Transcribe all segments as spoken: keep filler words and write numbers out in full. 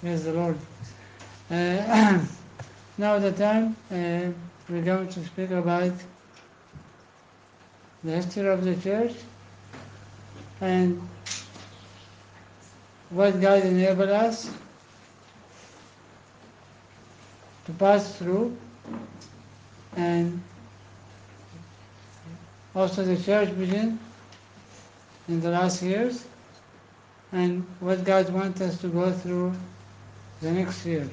Praise the Lord. Uh, now the time uh, we're going to speak about the history of the church and what God enabled us to pass through, and also the church vision in the last years, and what God wants us to go through the next year.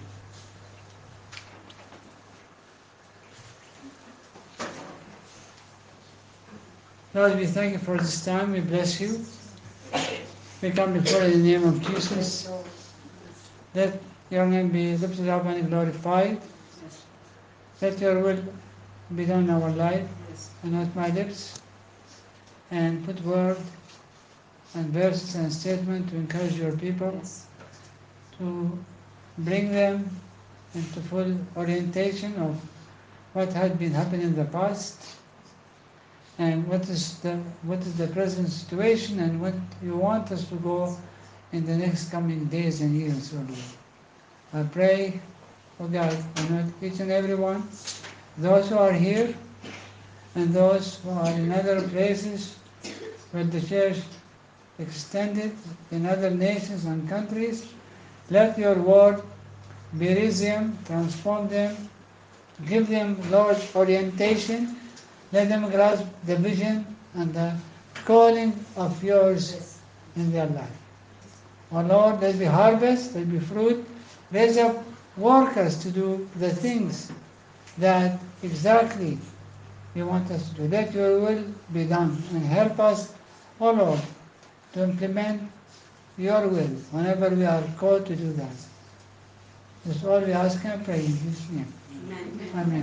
Lord, we thank you for this time. We bless you. We come before you in the name of Jesus. Let your name be lifted up and glorified. Let your will be done in our life and not my lips. And put word and verses and statement to encourage your people, to bring them into full orientation of what had been happening in the past and what is the what is the present situation and what you want us to go in the next coming days and years, O Lord. I pray, O God, anoint each and every one, those who are here and those who are in other places where the church extended in other nations and countries. Let your word raise them, transform them, give them, Lord, orientation. Let them grasp the vision and the calling of yours in their life. Oh Lord, let be harvest, let be fruit. Raise up workers to do the things that exactly you want us to do. Let your will be done and help us, oh Lord, to implement your will whenever we are called to do that. That's all we ask and pray in Jesus' name. Amen. Amen.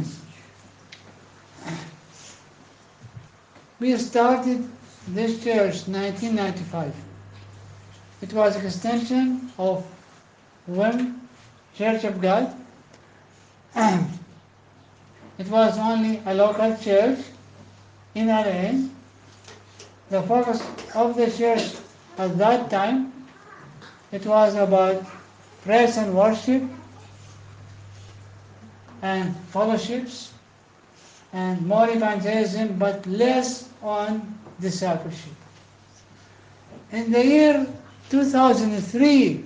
We started this church in nineteen ninety-five. It was an extension of one Church of God. It was only a local church in L A. The focus of the church at that time, it was about praise and worship and fellowships and more evangelism, but less on discipleship. In the year two thousand three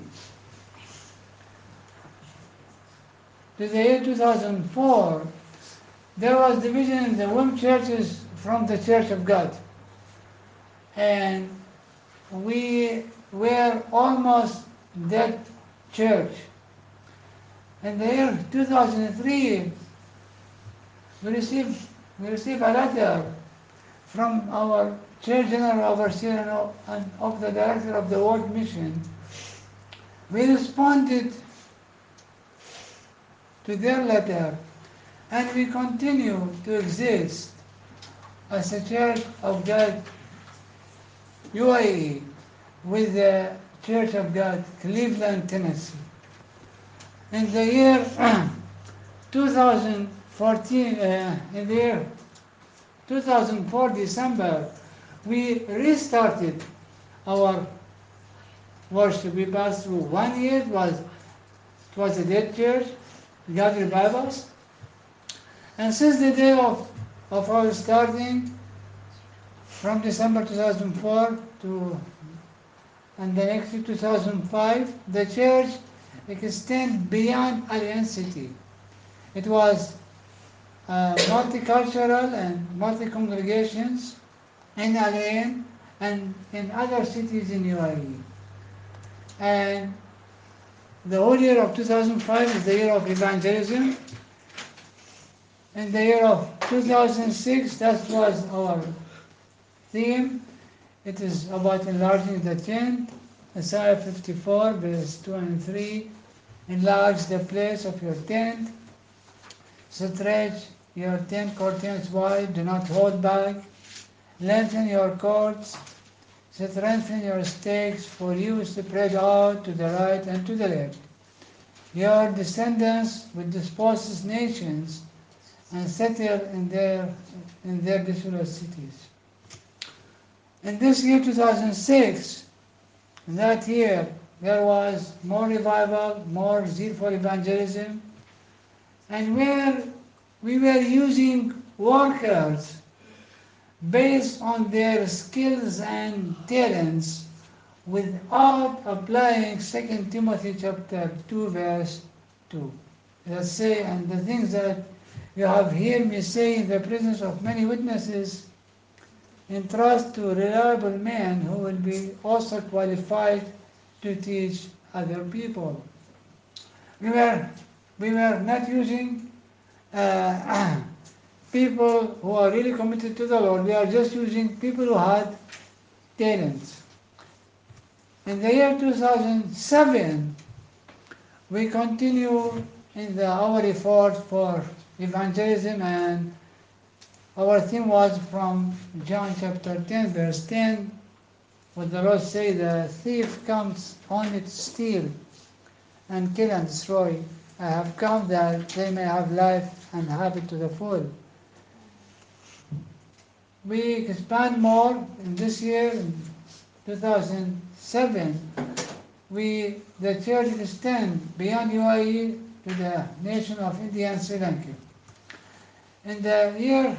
to the year two thousand four, there was division in the women churches from the Church of God. And we were almost that church. In the year two thousand three, we received, we received a letter from our Church General Overseer and of the Director of the World Mission. We responded to their letter, and we continue to exist as a Church of God U A E with the Church of God Cleveland, Tennessee. In the year two thousand fourteen, uh, in the year two thousand four, December, we restarted our worship. We passed through one year, it was, it was a dead church, we got revivals. And since the day of, of our starting, from December two thousand four to and the next year, two thousand five, the church extended beyond Alliance City. It was uh, multicultural and multi-congregations in L A and in other cities in U A E. And the whole year of two thousand five is the year of evangelism. In the year of two thousand six, that was our theme. It is about enlarging the tent. Isaiah fifty-four, verse two and three. Enlarge the place of your tent. Stretch your tent curtains wide. Do not hold back. Lengthen your cords. Strengthen your stakes, for you spread out to the right and to the left. Your descendants will dispose nations and settle in their in their desolate cities. In this year two thousand six, that year, there was more revival, more zeal for evangelism, and where we were using workers based on their skills and talents without applying Second Timothy chapter two verse two. Let's say, and the things that you have heard me say in the presence of many witnesses, entrust to reliable men who will be also qualified to teach other people. We were, we were not using uh, people who are really committed to the Lord. We are just using people who had talents. In the year two thousand seven, we continue in the, our effort for evangelism, and our theme was from John chapter ten, verse ten, where the Lord says, the thief comes only to steal and kill and destroy. I have come that they may have life and have it to the full. We expand more in this year, in two thousand seven, we, the church extend beyond U A E to the nation of India and Sri Lanka. In the year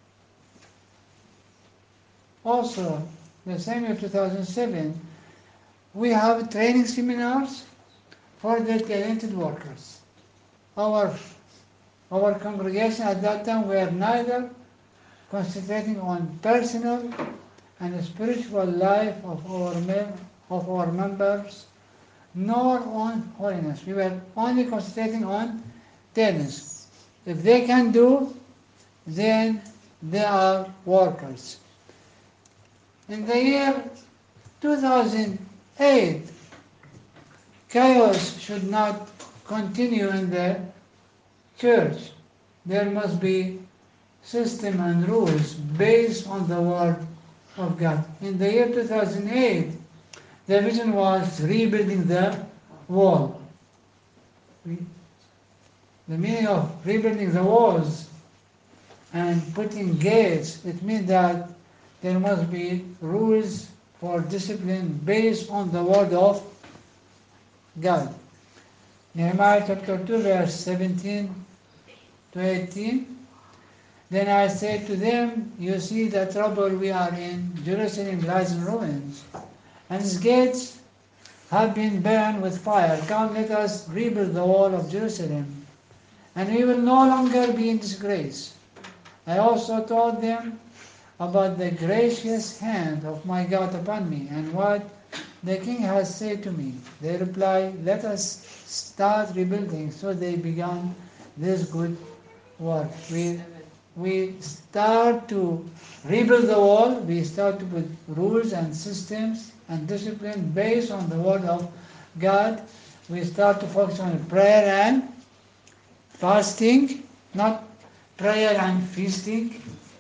also, the same year two thousand seven, we have training seminars for the talented workers. Our, our congregation at that time were neither concentrating on personal and spiritual life of our, mem- of our members, nor on holiness. We were only concentrating on talents. If they can do, then they are workers. In the year two thousand eight, chaos should not continue in the church. There must be system and rules based on the Word of God. In the year two thousand eight, the vision was rebuilding the wall. The meaning of rebuilding the walls and putting gates, it means that there must be rules for discipline based on the Word of God. Nehemiah chapter two, verse seventeen to eighteen. Then I said to them, you see the trouble we are in. Jerusalem lies in ruins, and its gates have been burned with fire. Come, let us rebuild the wall of Jerusalem, and we will no longer be in disgrace. I also told them about the gracious hand of my God upon me, and what the king has said to me. They replied, let us start rebuilding. So they began this good work. We, we start to rebuild the wall. We start to put rules and systems and discipline based on the Word of God. We start to focus on prayer and fasting, not prayer and feasting.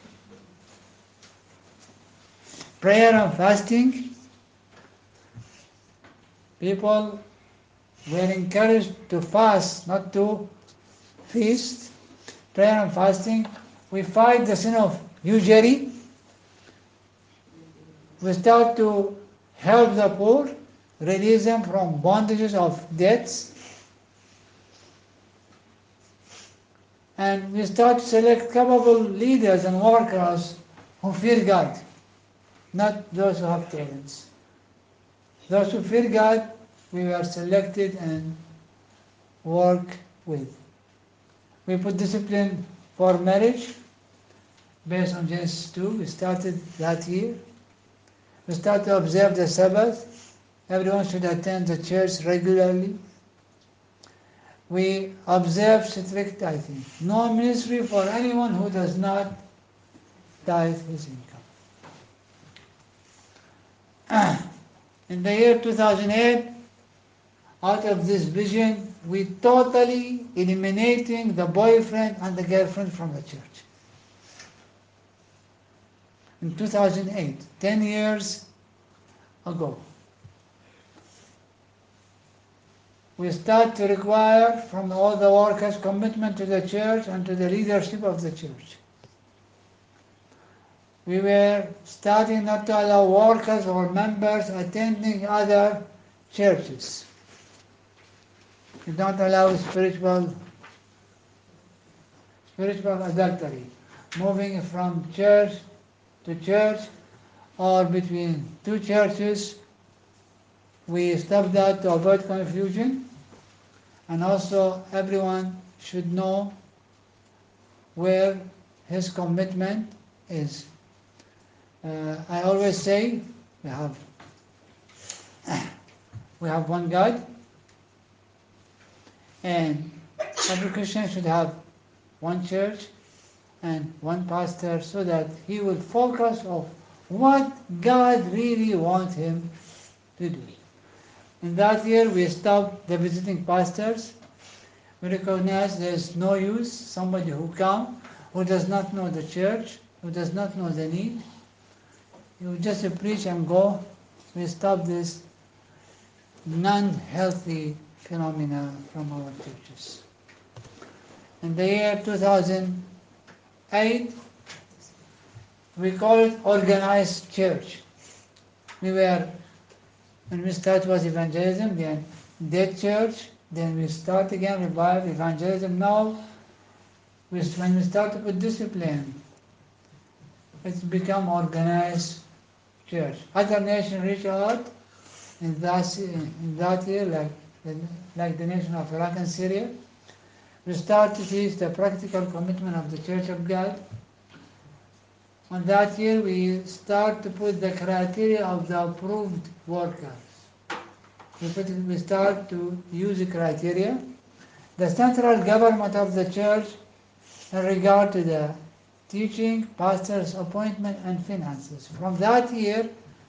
Prayer and fasting. People were encouraged to fast, not to feast. Prayer and fasting. We fight the sin of usury. We start to help the poor, release them from bondages of debts. And we start to select capable leaders and workers who fear God, not those who have talents. Those who fear God, we were selected and work with. We put discipline for marriage based on Genesis two. We started that year. We start to observe the Sabbath. Everyone should attend the church regularly. We observe strict tithing. No ministry for anyone who does not tithe his income. In the year two thousand eight, out of this vision, we totally eliminating the boyfriend and the girlfriend from the church. In two thousand eight, ten years ago, we start to require from all the workers commitment to the church and to the leadership of the church. We were starting not to allow workers or members attending other churches. You don't allow spiritual spiritual adultery, moving from church to church or between two churches. We stop that to avoid confusion, and also everyone should know where his commitment is. Uh, I always say we have we have one God, and every Christian should have one church and one pastor, so that he will focus on what God really wants him to do. In that year, we stopped the visiting pastors. We recognize there is no use somebody who come, who does not know the church, who does not know the need. You just preach and go. We stop this non-healthy phenomena from our churches. In the year two thousand eight, we call it organized church. We were, when we start was evangelism, then dead church, then we start again revive evangelism. Now, we, when we start to put discipline, it's become organized church. Other nations reach out in that, in that year, like the, like the nation of Iraq and Syria. We start to teach the practical commitment of the Church of God. On that year, we start to put the criteria of the approved workers. We, put, we start to use the criteria. The central government of the church in regard to the teaching, pastors' appointment, and finances. From that year,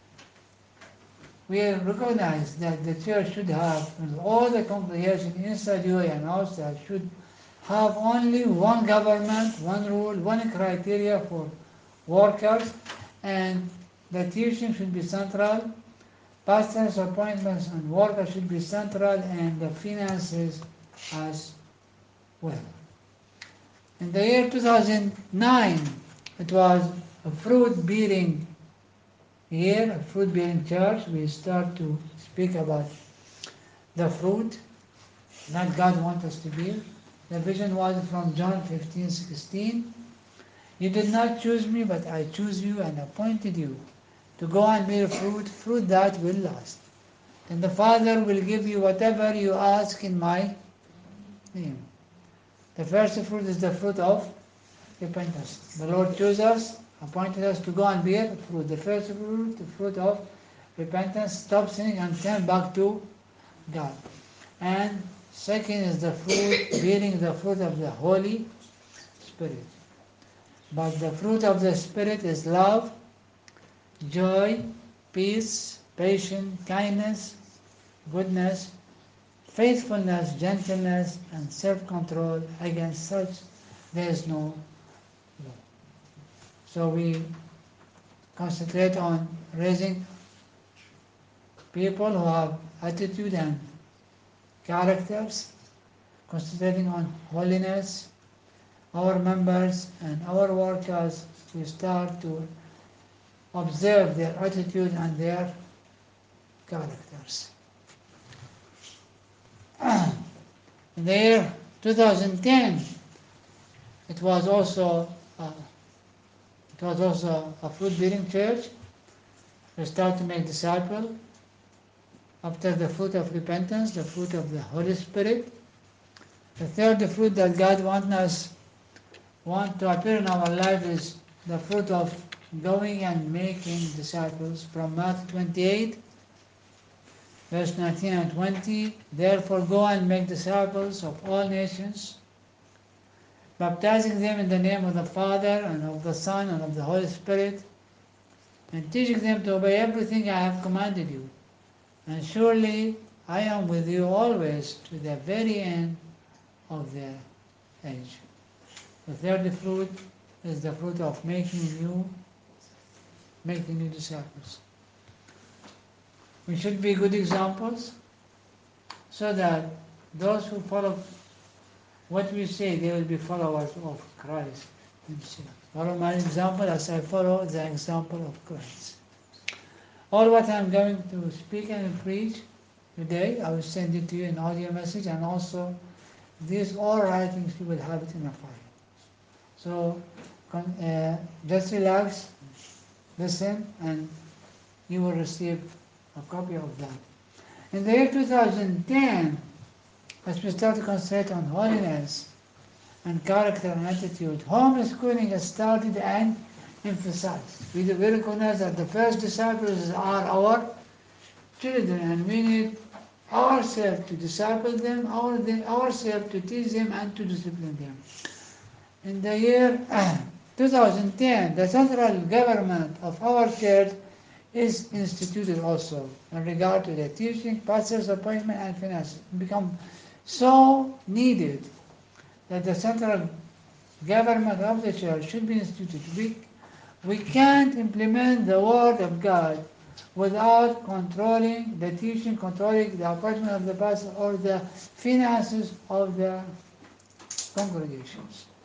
we recognize that the church should have, all the congregation inside U A E and outside, should have only one government, one rule, one criteria for workers, and the teaching should be central, pastors' appointments and workers should be central, and the finances as well. In the year two thousand nine, it was a fruit-bearing year, a fruit-bearing church. We start to speak about the fruit that God wants us to bear. The vision was from John fifteen sixteen. You did not choose me, but I choose you and appointed you to go and bear fruit, fruit that will last. And the Father will give you whatever you ask in my name. The first fruit is the fruit of repentance. The Lord chose us, appointed us to go and bear fruit. The first fruit, the fruit of repentance, stop sinning and turn back to God. And second is the fruit, bearing the fruit of the Holy Spirit. But the fruit of the Spirit is love, joy, peace, patience, kindness, goodness, faithfulness, gentleness, and self-control. Against such there is no law. So we concentrate on raising people who have attitude and characters, concentrating on holiness. Our members and our workers, we start to observe their attitude and their characters. In the year two thousand ten, it was also uh, it was also a fruit-bearing church. We start to make disciples after the fruit of repentance, the fruit of the Holy Spirit. The third fruit that God wants us want to appear in our life is the fruit of going and making disciples. From Matthew twenty-eight, verse nineteen and twenty, therefore go and make disciples of all nations, baptizing them in the name of the Father and of the Son and of the Holy Spirit, and teaching them to obey everything I have commanded you. And surely I am with you always to the very end of the age. The third fruit is the fruit of making new, making new disciples. We should be good examples so that those who follow what we say, they will be followers of Christ himself. Follow my example as I follow the example of Christ. All what I'm going to speak and preach today. I will send it to you in audio message, and also these all writings you will have it in a file. So uh, just relax, listen, and you will receive a copy of that. In the year two thousand ten, as we start to concentrate on holiness and character and attitude, homeschooling is started and emphasized. We, we recognize that the first disciples are our children, and we need ourselves to disciple them, our, ourselves to teach them and to discipline them. In the year two thousand ten, the central government of our church is instituted also in regard to the teaching, pastors' appointment, and finances. It become so needed that the central government of the church should be instituted. We, we can't implement the word of God without controlling the teaching, controlling the appointment of the pastor or the finances of the congregations.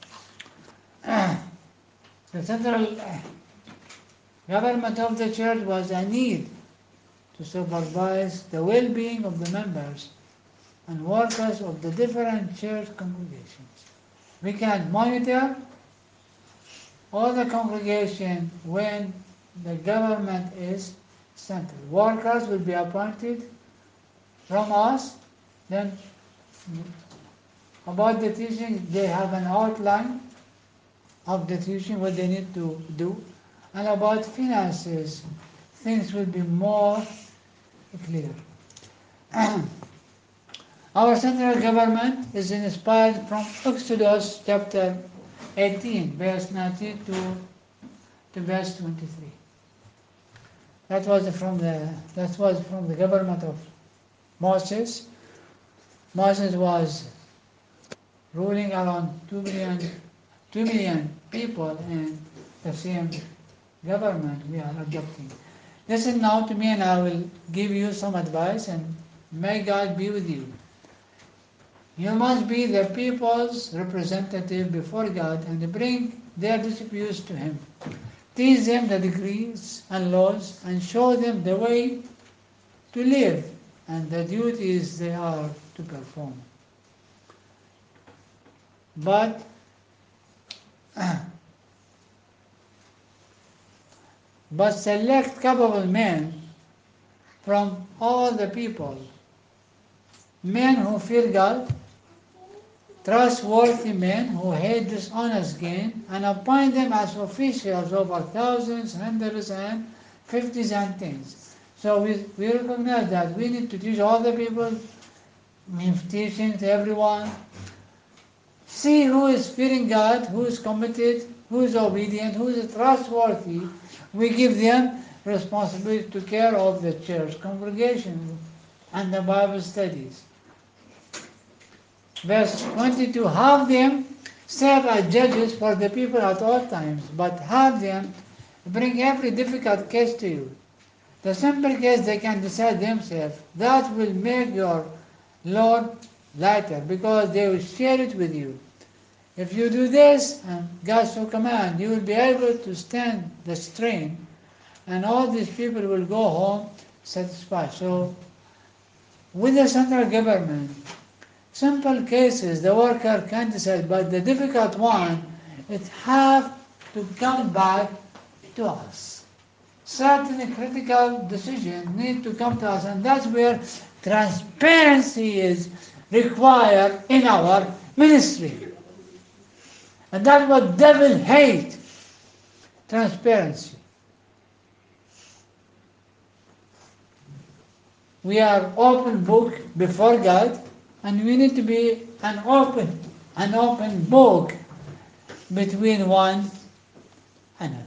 The central government of the church was a need to supervise the well-being of the members and workers of the different church congregations. We can monitor all the congregation when the government is central. Workers will be appointed from us. Then about the teaching, they have an outline of the teaching, what they need to do. And about finances, things will be more clear. Our central government is inspired from Exodus chapter eighteen, verse nineteen to, to verse twenty-three. That was from the that was from the government of Moses. Moses was ruling around two million, two million people in the same government we are adopting. Listen now to me, and I will give you some advice, and may God be with you. You must be the people's representative before God and bring their disputes to Him. Teach them the decrees and laws and show them the way to live and the duties they are to perform. But but select capable men from all the people, men who fear God, trustworthy men who hate dishonest gain, and appoint them as officials over thousands, hundreds, and fifties and tens. So we, we recognize that we need to teach all the people, teaching to everyone. See who is fearing God, who is committed, who is obedient, who is trustworthy. We give them responsibility to care of the church congregation and the Bible studies. Verse twenty-two, have them serve as judges for the people at all times, but have them bring every difficult case to you. The simple case they can decide themselves. That will make your load lighter, because they will share it with you. If you do this, and God so command, you will be able to stand the strain, and all these people will go home satisfied. So, with the central government, simple cases the worker can decide, but the difficult one, it have to come back to us. Certain critical decisions need to come to us, and that's where transparency is required in our ministry. And that's what devil hates, transparency. We are open book before God, and we need to be an open, an open book between one another.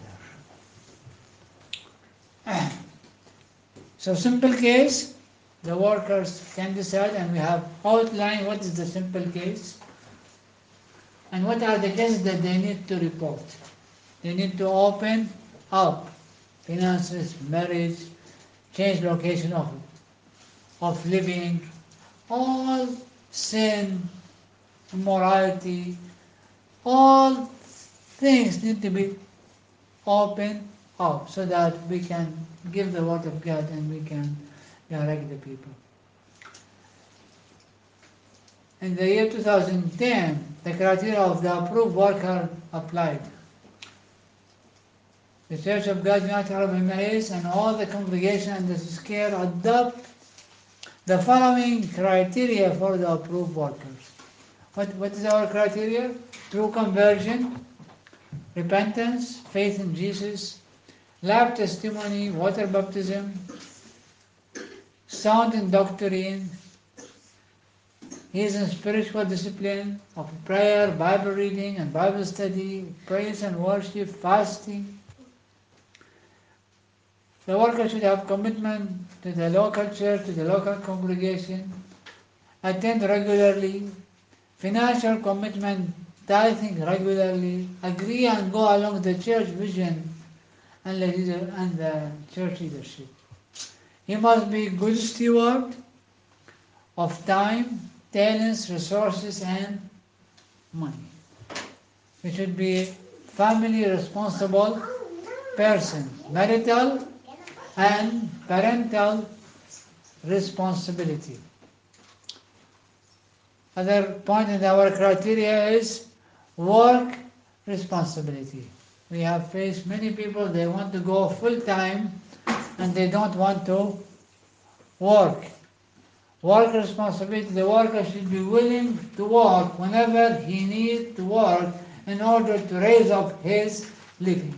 So simple case, the workers can decide, and we have outlined what is the simple case and what are the cases that they need to report. They need to open up finances, marriage, change location of, of living, all sin, immorality, all things need to be open up so that we can give the word of God and we can direct the people. in the year two thousand ten, the criteria of the approved worker applied. The Church of God United Arab Emirates and all the congregation under its care adopt the following criteria for the approved workers. What, what is our criteria? True conversion, repentance, faith in Jesus, life testimony, water baptism, sound in doctrine, is in spiritual discipline of prayer, Bible reading and Bible study, praise and worship, fasting. The worker should have commitment to the local church, to the local congregation, attend regularly, financial commitment, tithing regularly, agree and go along the church vision and the, leader, and the church leadership. He must be good steward of time, talents, resources, and money. He should be family responsible person, marital and parental responsibility. Other point in our criteria is work responsibility. We have faced many people, they want to go full time and they don't want to work. Work responsibility, the worker should be willing to work whenever he needs to work in order to raise up his living.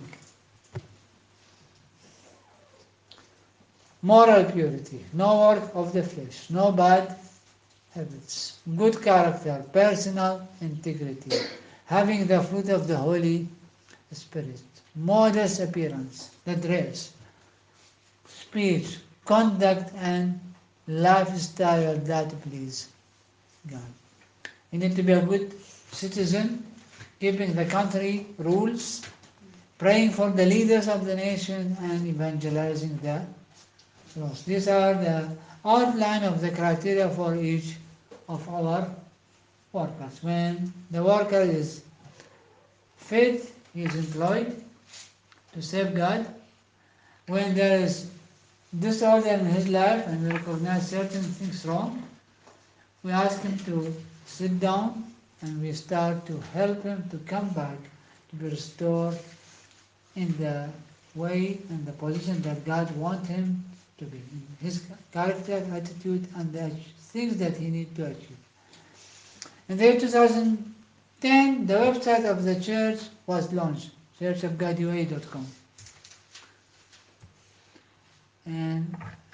Moral purity, no work of the flesh, no bad habits, good character, personal integrity, having the fruit of the Holy Spirit, modest appearance, the dress, speech, conduct, and lifestyle that please God. You need to be a good citizen, keeping the country rules, praying for the leaders of the nation, and evangelizing the lost. These are the outline of the criteria for each of our workers. When the worker is fit, he is employed to serve God. When there is disorder in his life and we recognize certain things wrong, we ask him to sit down and we start to help him to come back to be restored in the way and the position that God wants him to be, in his character, attitude, and the things that he needs to achieve. In the year two thousand ten, the website of the church was launched, church of god u a e dot com. And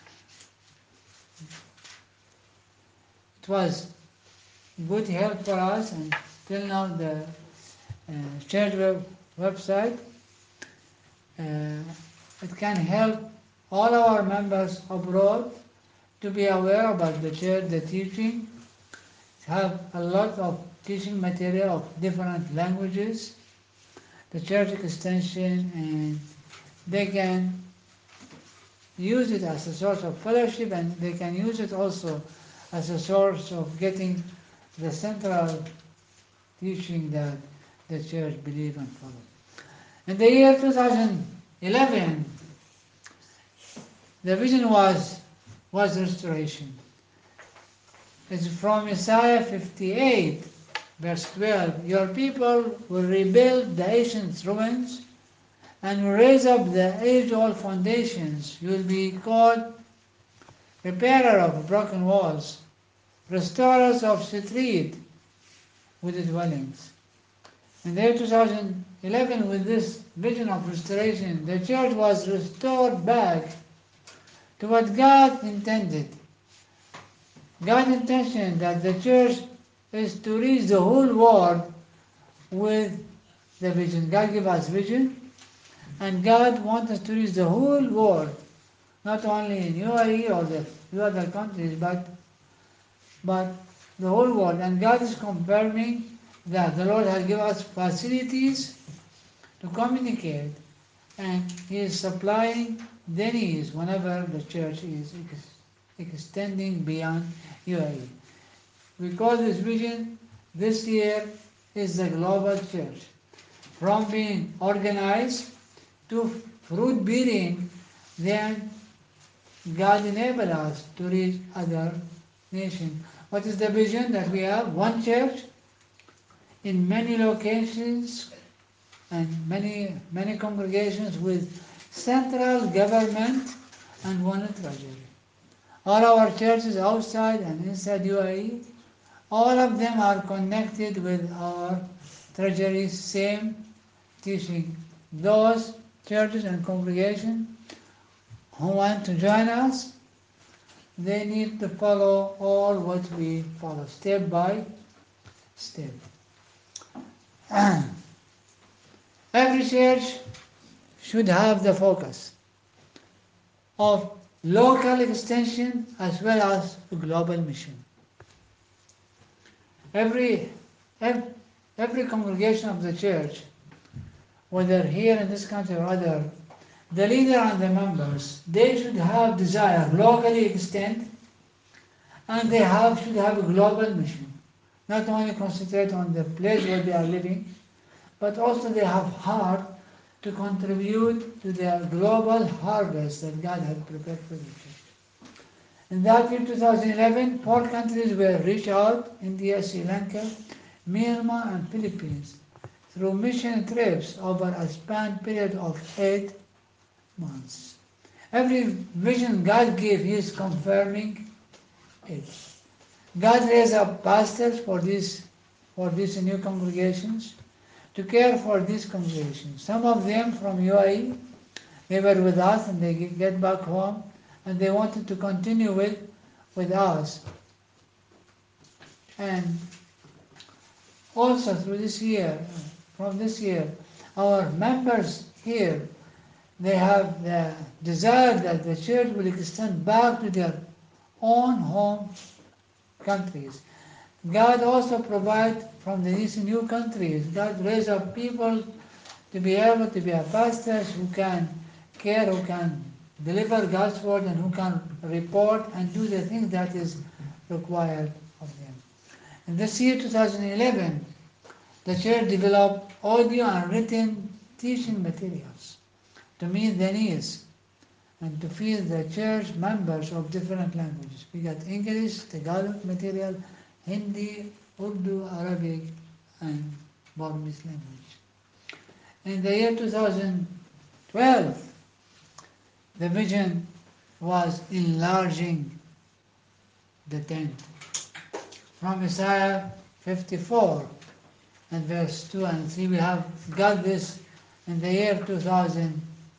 it was good help for us, and till now the uh, church web website, uh, it can help all our members abroad to be aware about the church, the teaching, have a lot of teaching material of different languages, the church extension, and they can use it as a source of fellowship, and they can use it also as a source of getting the central teaching that the church believes and follows. In the year two thousand eleven, the vision was, was restoration. It's from Isaiah fifty-eight, verse twelve. Your people will rebuild the ancient ruins and will raise up the age-old foundations. You will be called repairer of broken walls, restorers of street with the dwellings. In the year two thousand eleven, with this vision of restoration, the church was restored back to what God intended. God's intention that the church is to reach the whole world with the vision. God gave us vision, and God wants us to reach the whole world, not only in U A E or the few other countries, but but the whole world. And God is confirming that the Lord has given us facilities to communicate, and He is supplying the needs whenever the church is ex extending beyond U A E. We call this vision this year is the global church. From being organized to fruit bearing, then God enabled us to reach other nations What is the vision that we have? One church in many locations and many many congregations with central government and one treasury. All our churches outside and inside U A E, all of them are connected with our treasury, same teaching. Those churches and congregations who want to join us, they need to follow all what we follow, step by step. Every church should have the focus of local extension as well as global mission. Every, every, every congregation of the church, whether here in this country or other, the leader and the members, they should have desire locally extend, and they have should have a global mission. Not only concentrate on the place where they are living, but also they have heart to contribute to the global harvest that God had prepared for the church. In that year, two thousand eleven, four countries were reached out: India, Sri Lanka, Myanmar, and Philippines, through mission trips over a span period of eight months. Every vision God gave, He is confirming it. God raised up pastors for these for these new congregations to care for these congregations. Some of them from U A E, they were with us and they get back home and they wanted to continue with with us. And also through this year, from this year, our members here, they have the desire that the church will extend back to their own home countries. God also provides from these new countries. God raise up people to be able to be a pastors who can care, who can deliver God's word, and who can report and do the things that is required of them. In this year, two thousand eleven, the church developed audio and written teaching materials to meet the needs and to feed the church members of different languages. We got English, Tagalog material, Hindi, Urdu, Arabic, and Burmese language. In the year two thousand twelve, the vision was enlarging the tent. From Isaiah fifty-four and verse two and three, we have got this in the year two thousand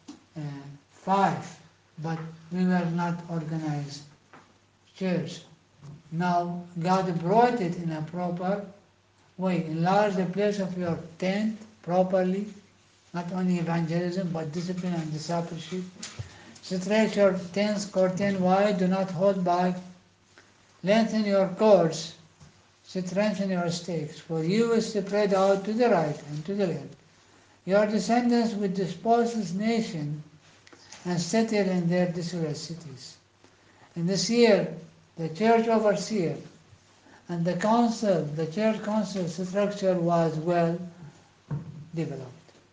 five, but we were not organized church. Now God brought it in a proper way. Enlarge the place of your tent properly, not only evangelism, but discipline and discipleship. Stretch your tents curtain wide, do not hold back. Lengthen your cords, strengthen your stakes, for you will spread out to the right and to the left. Your descendants will disperse this nation and settle in their desolate cities. In this year, the church overseer and the council, the church council structure was well developed.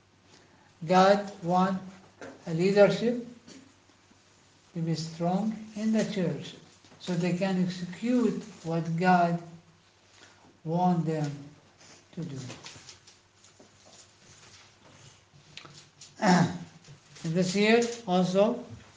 God wants a leadership to be strong in the church so they can execute what God wants them to do. In this year also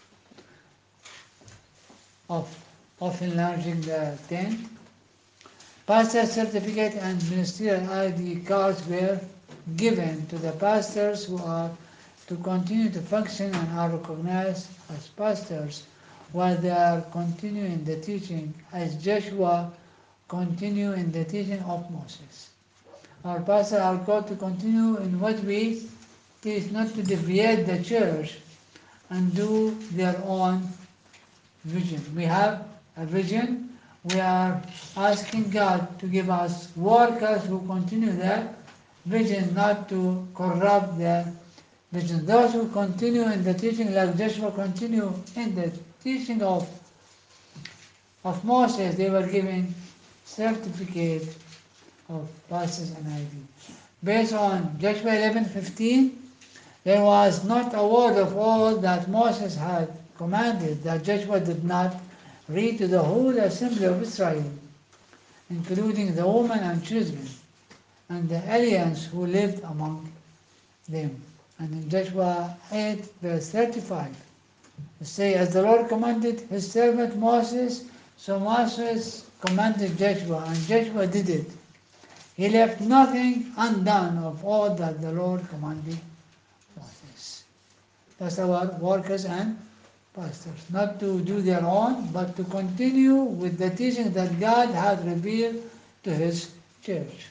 of, of enlarging the tent, pastor certificate and ministerial I D cards were given to the pastors who are to continue to function and are recognized as pastors while they are continuing the teaching as Joshua continued in the teaching of Moses. Our pastors are called to continue in what we teach, not to deviate the church and do their own vision. We have a vision. We are asking God to give us workers who continue that vision, not to corrupt the vision. Those who continue in the teaching, like Joshua continue in the teaching of, of Moses, they were given certificate of pastors and I D. Based on Joshua eleven fifteen, there was not a word of all that Moses had commanded that Joshua did not read to the whole assembly of Israel. including the women and children, and the aliens who lived among them. And in Joshua eight, verse thirty-five, it says, as the Lord commanded his servant Moses, so Moses commanded Joshua, and Joshua did it. He left nothing undone of all that the Lord commanded Moses. That's our workers and pastors, not to do their own, but to continue with the teaching that God had revealed to his church.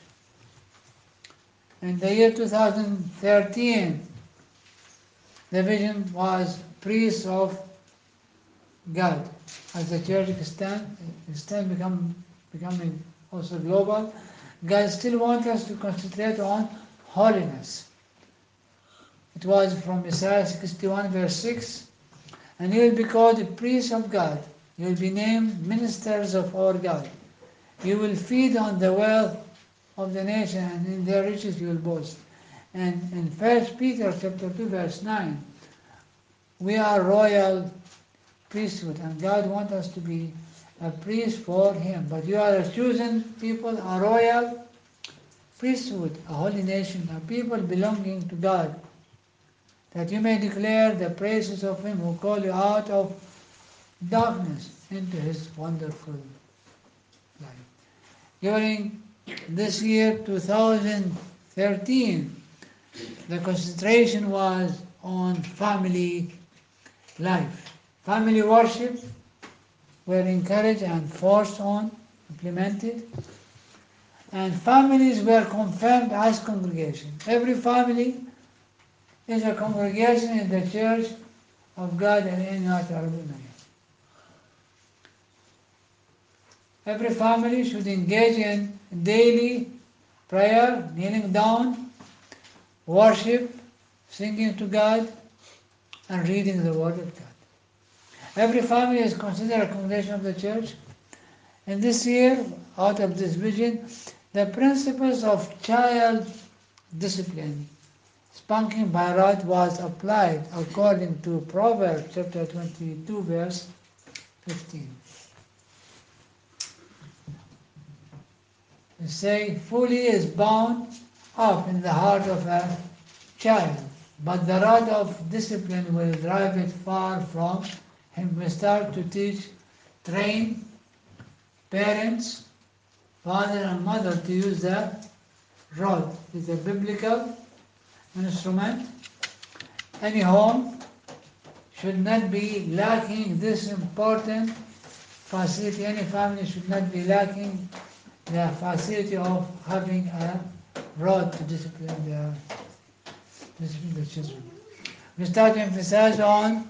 In the year two thousand thirteen, the vision was priests of God. As the church extend, extend become, becoming also global, God still wants us to concentrate on holiness. It was from Isaiah sixty-one verse six, and you will be called the priests of God. You will be named ministers of our God. You will feed on the wealth of the nation, and in their riches you will boast. And in First Peter chapter two verse nine, we are royal priesthood, and God wants us to be a priest for him. But you are a chosen people, a royal priesthood, a holy nation, a people belonging to God, that you may declare the praises of him who called you out of darkness into his wonderful light. During this year two thousand thirteen, the concentration was on family life. Family worship were encouraged and forced on, implemented, and families were confirmed as congregation. Every family is a congregation in the Church of God in United Arab Emirates. Every family should engage in daily prayer, kneeling down, worship, singing to God, and reading the Word of God. Every family is considered a congregation of the church. And this year, out of this vision, the principles of child discipline, spanking by rod, was applied according to Proverbs chapter twenty-two, verse fifteen. It says, fully is bound up in the heart of a child, but the rod of discipline will drive it far from him. We start to teach, train parents, father and mother to use the rod. It's a biblical instrument. Any home should not be lacking this important facility. Any family should not be lacking the facility of having a rod to discipline their discipline the children. We start to emphasize on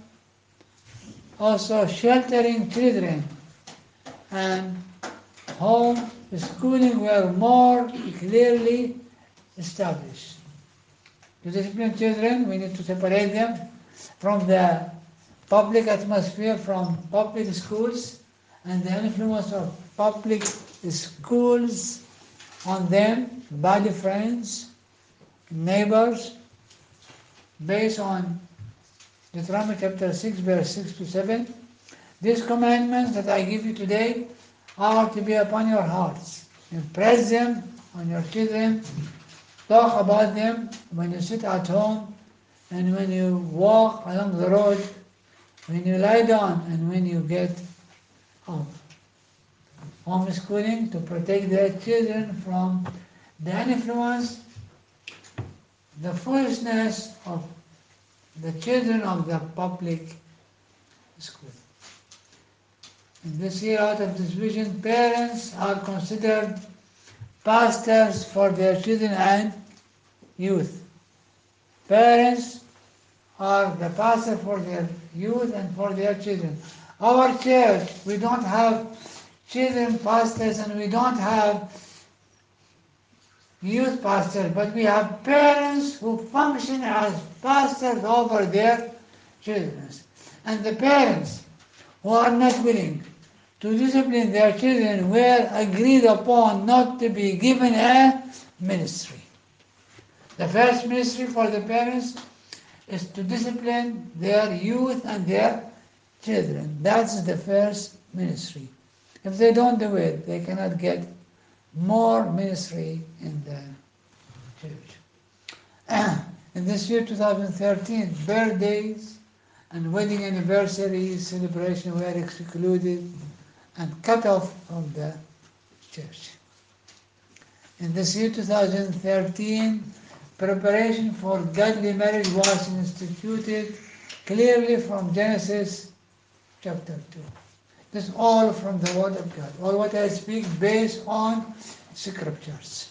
also sheltering children, and home schooling were more clearly established. To discipline children, we need to separate them from the public atmosphere, from public schools, and the influence of public schools on them, body friends, neighbors, based on Deuteronomy chapter six, verse six to seven. These commandments that I give you today are to be upon your hearts. Impress them on your children. Talk about them when you sit at home, and when you walk along the road, when you lie down, and when you get up. Homeschooling to protect their children from the influence, the foolishness of the children of the public school. In this year, out of this vision, parents are considered pastors for their children and youth. Parents are the pastor for their youth and for their children. Our church, we don't have children pastors and we don't have youth pastors, but we have parents who function as pastors over their children. And the parents who are not willing to discipline their children were agreed upon not to be given a ministry. The first ministry for the parents is to discipline their youth and their children. That's the first ministry. If they don't do it, they cannot get more ministry in the church. In this year two thousand thirteen, birthdays and wedding anniversaries celebration were excluded and cut off from the church. In this year two thousand thirteen, preparation for godly marriage was instituted clearly from Genesis chapter two. This is all from the Word of God. All what I speak based on scriptures.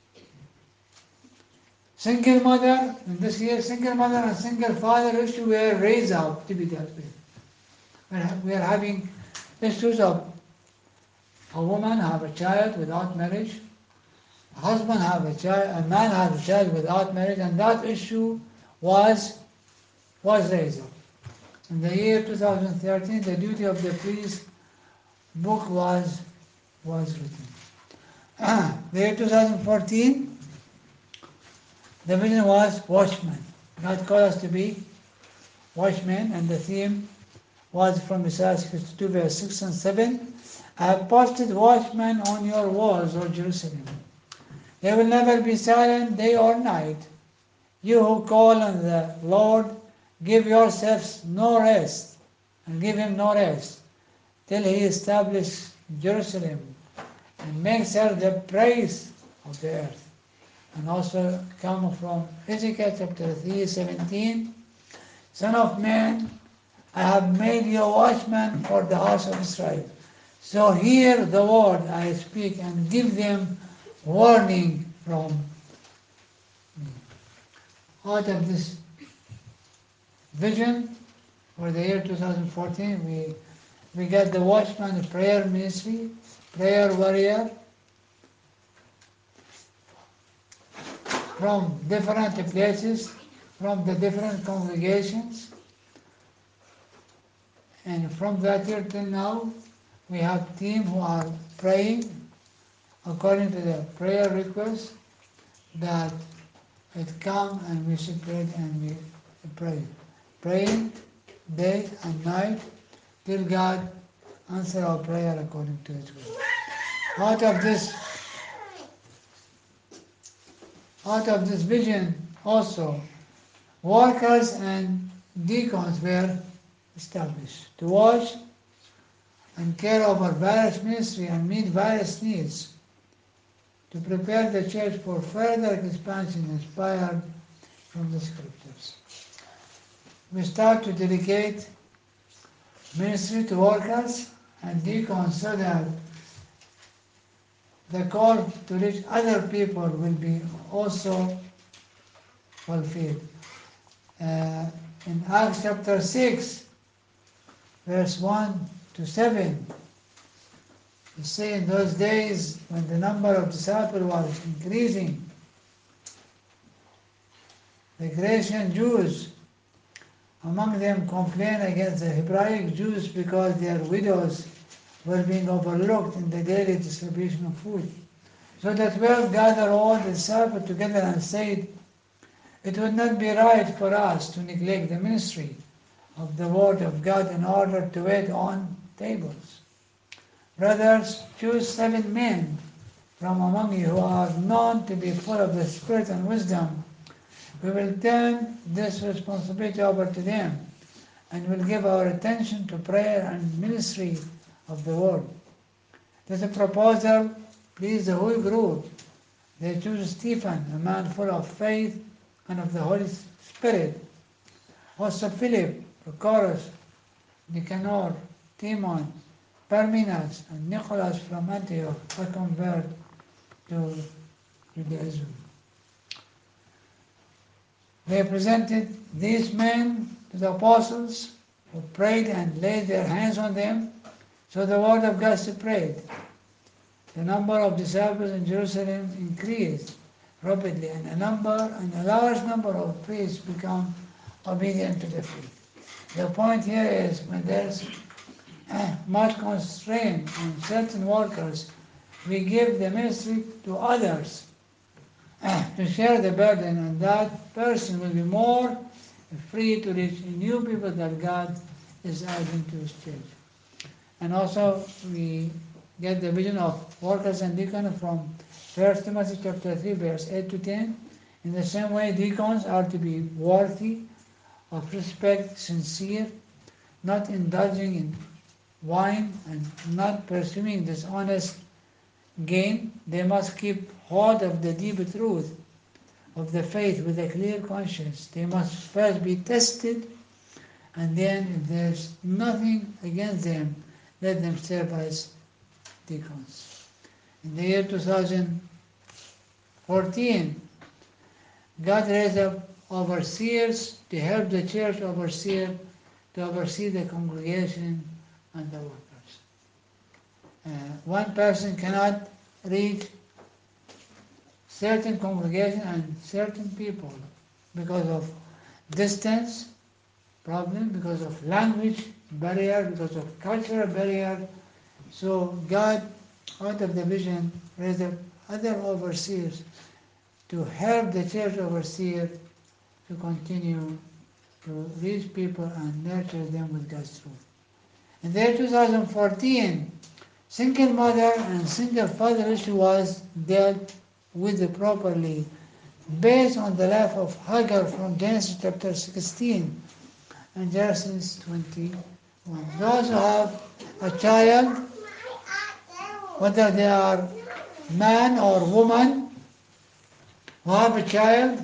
Single mother, in this year, single mother and single father issue were raised up to be dealt with. We are having issues of a woman have a child without marriage, a husband have a child, a man have a child without marriage, and that issue was was raised up. In the year two thousand thirteen, the duty of the priest book was was written. The year two thousand fourteen, the vision was watchmen. God called us to be watchmen, and the theme was from Isaiah sixty-two, verse six and seven. I have posted watchmen on your walls, O Jerusalem. They will never be silent day or night. You who call on the Lord, give yourselves no rest, and give him no rest, till he establish Jerusalem and makes her the praise of the earth. And also come from Ezekiel chapter three, seventeen. Son of man, I have made you a watchman for the house of Israel. So hear the word I speak and give them warning from me. Out of this vision for the year two thousand fourteen, we we got the watchman, the prayer ministry, prayer warrior, from different places, from the different congregations. And from that year till now, we have team who are praying according to the prayer request that it come and we should pray and we pray. Praying day and night till God answer our prayer according to His will. Out of this Out of this vision also, workers and deacons were established to watch and care over various ministry and meet various needs, to prepare the church for further expansion inspired from the scriptures. We start to dedicate ministry to workers and deacons so that the call to reach other people will be also fulfilled. Uh, in Acts chapter six, verse one to seven, you see in those days when the number of disciples was increasing, the Grecian Jews among them complained against the Hebraic Jews because their widows were being overlooked in the daily distribution of food. So the twelve gathered all the disciples together and said, it would not be right for us to neglect the ministry of the word of God in order to wait on tables. Brothers, choose seven men from among you who are known to be full of the Spirit and wisdom. We will turn this responsibility over to them and will give our attention to prayer and ministry of the word. This proposal pleased the whole group. They chose Stephen, a man full of faith and of the Holy Spirit. Also Philip, Prochorus, Nicanor, Timon, Parmenas, and Nicholas from Antioch, a convert to Judaism. They presented these men to the apostles, who prayed and laid their hands on them. So the word of God spread. The number of disciples in Jerusalem increased rapidly, and a number and a large number of priests become obedient to the faith. The point here is when there's uh, much constraint on certain workers, we give the ministry to others uh, to share the burden, and that person will be more free to reach new people that God is adding to His church. And also we get the vision of workers and deacons from First Timothy chapter three, verse eight to ten. In the same way, deacons are to be worthy of respect, sincere, not indulging in wine and not pursuing dishonest gain. They must keep hold of the deep truth of the faith with a clear conscience. They must first be tested, and then, if there's nothing against them, let them serve as deacons. In the year two thousand fourteen, God raised up overseers to help the church overseer to oversee the congregation and the workers. Uh, one person cannot reach certain congregation and certain people because of distance problem, because of language barrier, because of cultural barrier. So God, out of the vision, raised up other overseers to help the church overseer to continue to reach people and nurture them with God's truth. In the year two thousand fourteen, single mother and single father issue was dealt with properly based on the life of Hagar from Genesis chapter sixteen and Genesis twenty-one. Those who have a child, whether they are man or woman, who have a child,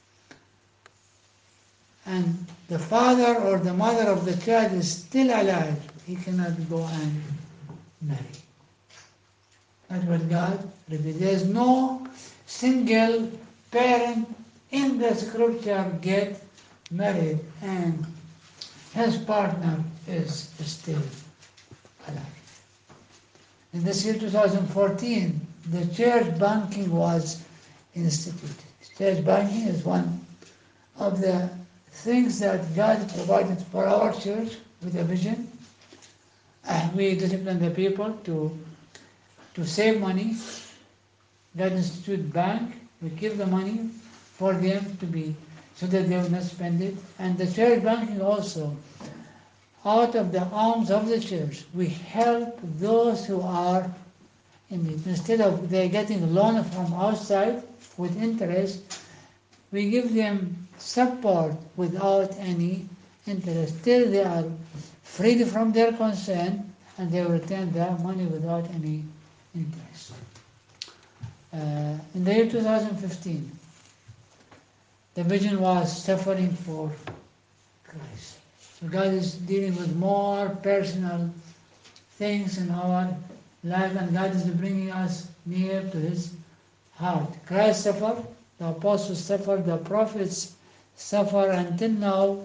and the father or the mother of the child is still alive, he cannot go and marry. That's what God revealed. There is no single parent in the scripture get married and his partner is still alive. In this year two thousand fourteen, the church banking was instituted. Church banking is one of the things that God provided for our church with a vision. And we discipline the people to to save money. God institute bank. We give the money for them to be so that they will not spend it. And the church banking also, out of the alms of the church, we help those who are in it. Instead of they getting a loan from outside with interest, we give them support without any interest till they are freed from their concern, and they will return their money without any interest. Uh, in the year two thousand fifteen, the vision was suffering for Christ. So God is dealing with more personal things in our life, and God is bringing us near to His heart. Christ suffered, the apostles suffered, the prophets suffer. Until now,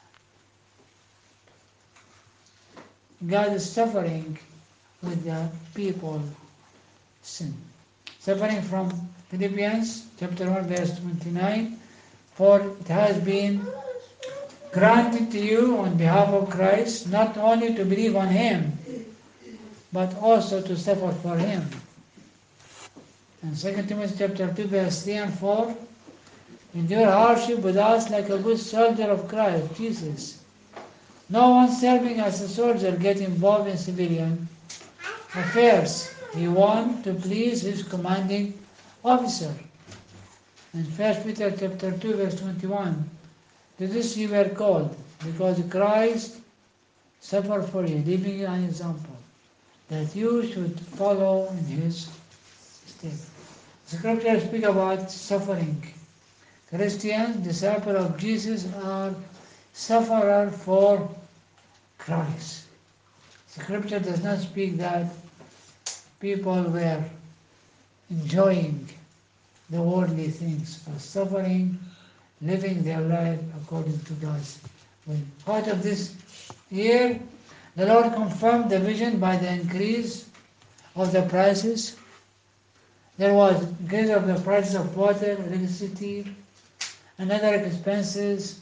God is suffering with the people sin. Suffering from Philippians chapter one verse twenty-nine, for it has been granted to you on behalf of Christ not only to believe on Him, but also to suffer for Him. And Second Timothy chapter two verse three and four, endure hardship with us like a good soldier of Christ Jesus. No one serving as a soldier get involved in civilian affairs. He wants to please his commanding officer. And First Peter chapter two verse twenty-one, to this you were called, because Christ suffered for you, leaving you an example, that you should follow in His steps. Scripture speak about suffering. Christians, disciples of Jesus, are sufferers for Christ. Scripture does not speak that people were enjoying the worldly things, but suffering, living their life according to God's will. Part of this year, the Lord confirmed the vision by the increase of the prices. There was increase of the prices of water, electricity, and other expenses.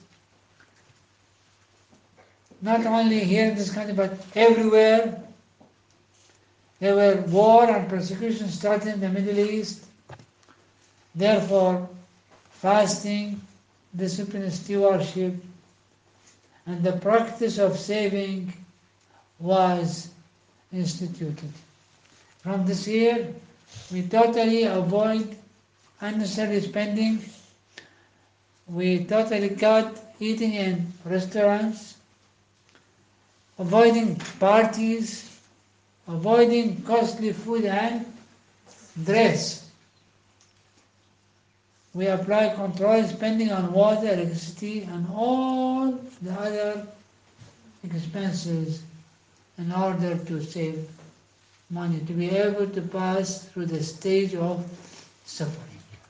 Not only here in this country, but everywhere. There were war and persecution starting in the Middle East. Therefore, fasting, discipline, stewardship, and the practice of saving was instituted. From this year, we totally avoid unnecessary spending. We totally cut eating in restaurants, avoiding parties, avoiding costly food and dress. We apply control spending on water, electricity, and all the other expenses in order to save money, to be able to pass through the stage of suffering.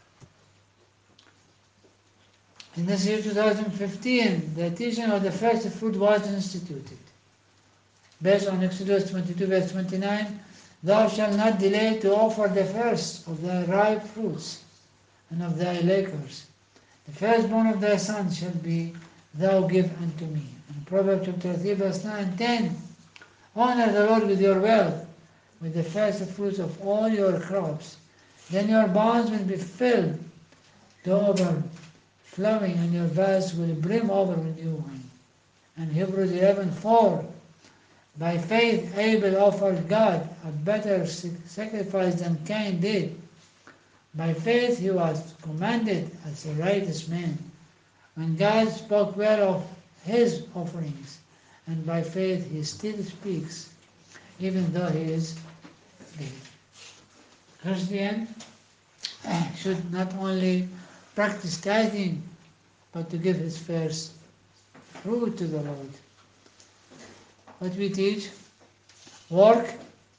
In this year two thousand fifteen, the teaching of the first fruit was instituted. Based on Exodus twenty-two verse twenty-nine, thou shalt not delay to offer the first of thy ripe fruits and of thy liquors. The firstborn of thy sons shall be thou give unto me. And Proverbs chapter three verse nine and ten, honor the Lord with your wealth, with the first fruits of all your crops. Then your barns will be filled to overflowing, and your vats will brim over with new wine. And Hebrews eleven four, by faith Abel offered God a better sacrifice than Cain did. By faith he was commended as a righteous man, when God spoke well of his offerings, and by faith he still speaks, even though he is dead. Christian should not only practice tithing, but to give his first fruit to the Lord. What we teach: work,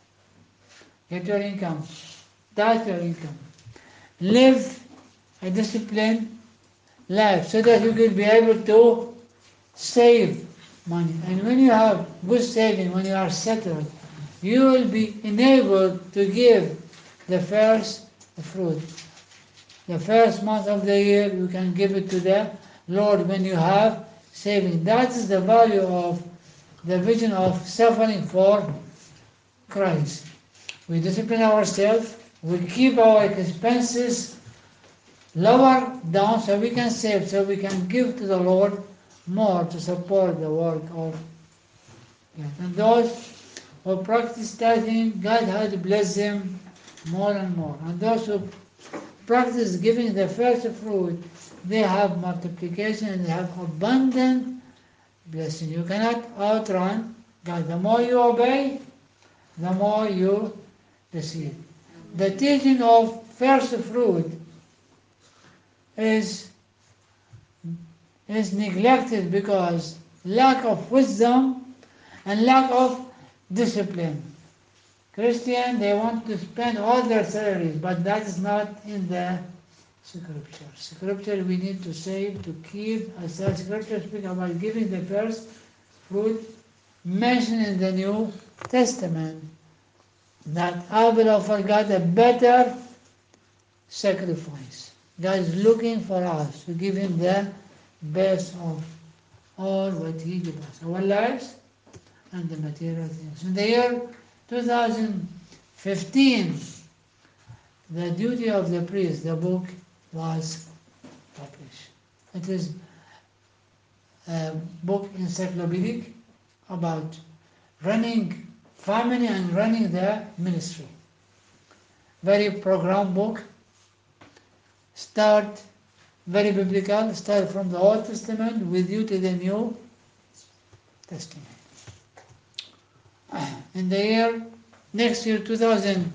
get your income, tithe your income, live a disciplined life so that you will be able to save money. And when you have good saving, when you are settled, you will be enabled to give the first fruit. The first month of the year, you can give it to the Lord when you have saving. That is the value of the vision of suffering for Christ. We discipline ourselves, we keep our expenses lower down so we can save, so we can give to the Lord more to support the work of God. And those who practice tithing, God has blessed them more and more. And those who practice giving the first fruit, they have multiplication and they have abundant blessing. You cannot outrun God. The more you obey, the more you receive. The teaching of first fruit is, is neglected because lack of wisdom and lack of discipline. Christians, they want to spend all their salaries, but that is not in the Scripture. Scripture, we need to save, to keep, as the Scripture speaks about giving the first fruit, mentioned in the New Testament, that Abel offered God a better sacrifice. God is looking for us to give Him the best of all what He gives us, our lives and the material things. In the year two thousand fifteen, the duty of the priest, the book, was published. It is a book encyclopedic about running family and running the ministry. Very program book. Start very biblical. Start from the Old Testament with you to the New Testament. In the year next year, two thousand,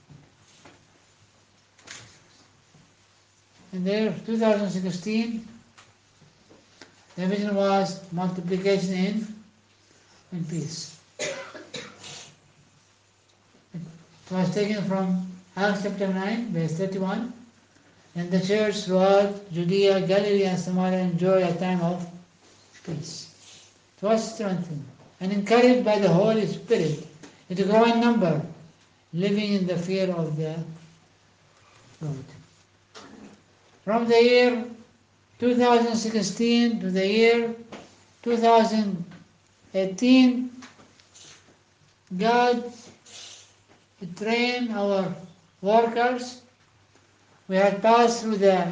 in the year two thousand sixteen, the vision was multiplication in in peace. It was taken from Acts chapter nine, verse thirty-one. And the church throughout Judea, Galilee, and Samaria enjoyed a time of peace. It was strengthened and encouraged by the Holy Spirit into growing number, living in the fear of the Lord. From the year two thousand sixteen to the year two thousand eighteen, God trained our workers. We had passed through the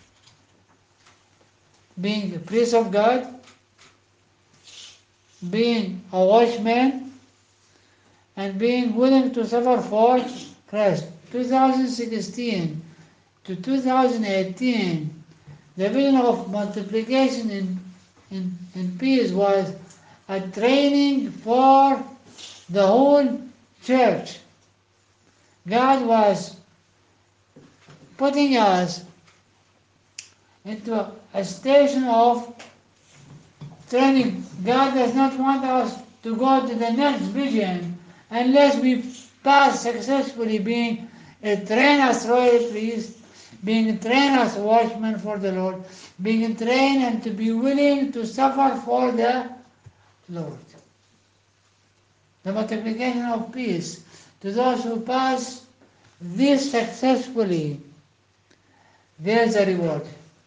being the priest of God, being a watchman, and being willing to suffer for Christ. twenty sixteen to two thousand eighteen, the vision of multiplication in, in, in peace was a training for the whole church. God was putting us into a station of training. God does not want us to go to the next vision unless we pass successfully being a trained as royal priest, being trained as a watchman for the Lord, being trained and to be willing to suffer for the Lord. The multiplication of peace to those who pass this successfully, there's a reward.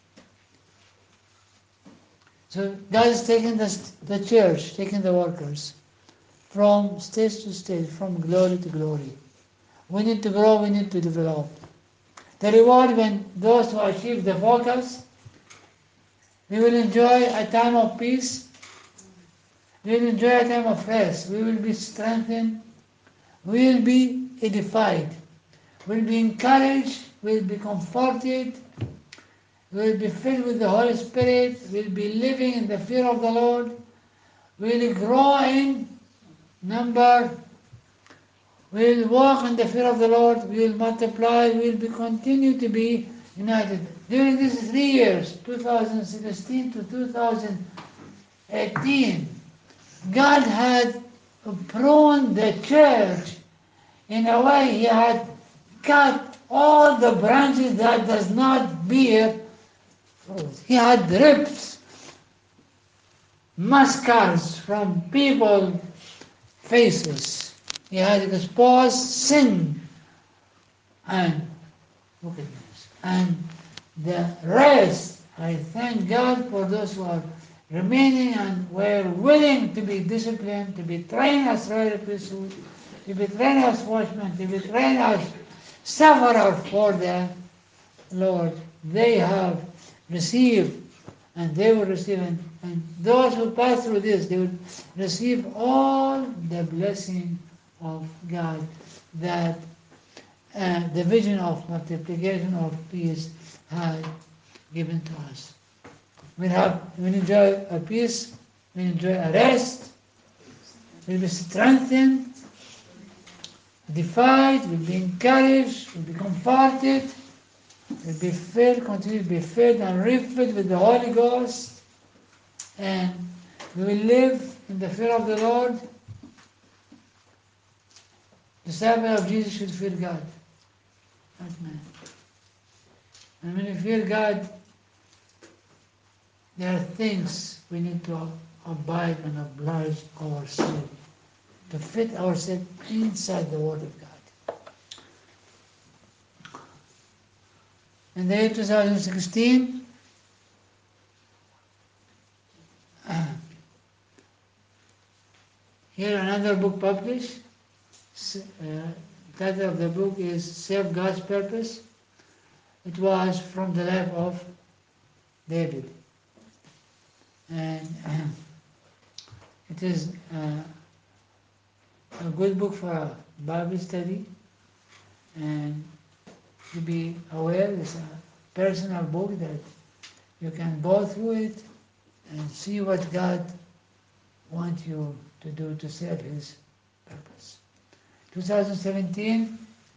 So God is taking the, the church, taking the workers from stage to stage, from glory to glory. We need to grow, we need to develop. The reward when those who achieve the focus, we will enjoy a time of peace, we will enjoy a time of rest, we will be strengthened, we will be edified, we will be encouraged, we will be comforted, we will be filled with the Holy Spirit, we will be living in the fear of the Lord, we will grow in number, we will walk in the fear of the Lord, we will multiply, we will be, continue to be united. During these three years, two thousand sixteen to two thousand eighteen, God had pruned the church in a way. He had cut all the branches that does not bear fruit. He had ripped masks from people's faces. He had exposed sin and wickedness. And the rest, I thank God for those who are remaining and were willing to be disciplined, to be trained as royal priesthood, to be trained as watchmen, to be trained as sufferer for the Lord. They have received, and they will receive, and, and those who pass through this, they will receive all the blessing of God that uh, the vision of multiplication of peace had given to us. We have, we enjoy a peace, we enjoy a rest, we'll be strengthened, edified, we'll be encouraged, we'll be comforted, we'll be filled, continue to be filled and refilled with the Holy Ghost, and we will live in the fear of the Lord. The disciple of Jesus should fear God, not man. And when you fear God, there are things we need to abide and oblige ourselves, to fit ourselves inside the Word of God. In the year two thousand sixteen, here another book published. Uh, title of the book is Serve God's Purpose. It was from the life of David. And uh, it is uh, a good book for a Bible study, and to be aware it's a personal book that you can go through it and see what God wants you to do to serve His purpose. twenty seventeen,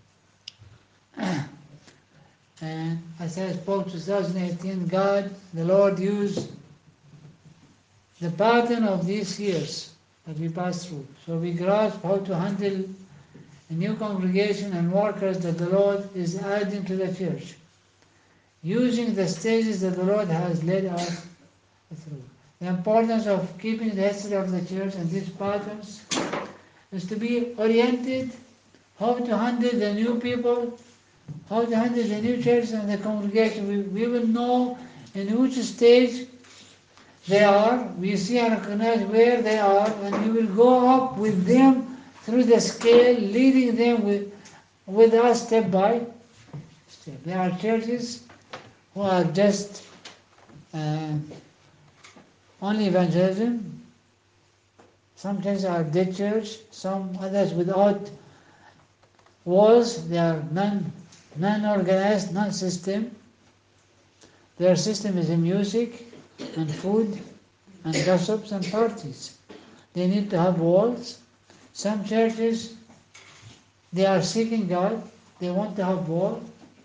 and as I spoke, twenty eighteen, God, the Lord, used the pattern of these years that we passed through. So we grasp how to handle a new congregation and workers that the Lord is adding to the church, using the stages that the Lord has led us through. The importance of keeping the history of the church and these patterns is to be oriented, how to handle the new people, how to handle the new church and the congregation. We, we will know in which stage they are, we see and recognize where they are, and we will go up with them through the scale, leading them with, with us step by step. There are churches who are just uh, only evangelism, Some churches are dead church, some others without walls, they are non, non-organized, non-system. Their system is in music and food and gossips and parties. They need to have walls. Some churches, they are seeking God, they want to have walls.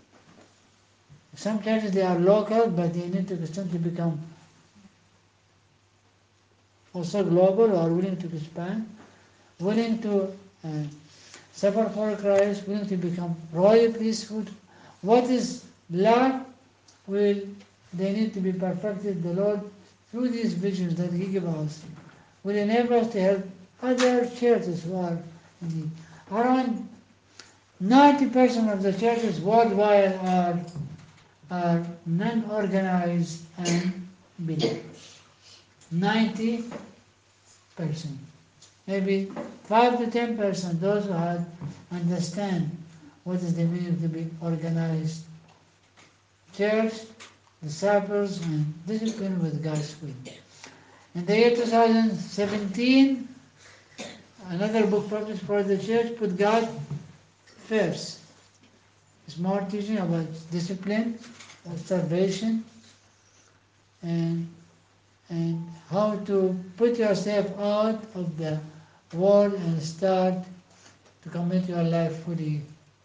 Some churches, they are local, but they need to constantly become also global, or willing to expand, willing to uh, suffer for Christ, willing to become royal priesthood. What is lack will they need to be perfected. The Lord, through these visions that He gives us, will enable us to help other churches who are in need. Around ninety percent of the churches worldwide are, are non-organized and believers. ninety percent. Maybe five to ten percent those who had understand what is the meaning to be organized church, disciples, and discipline with God's will. In the year two thousand seventeen, another book published for the church put God first. It's more teaching about discipline, salvation, and and how to put yourself out of the world and start to commit your life fully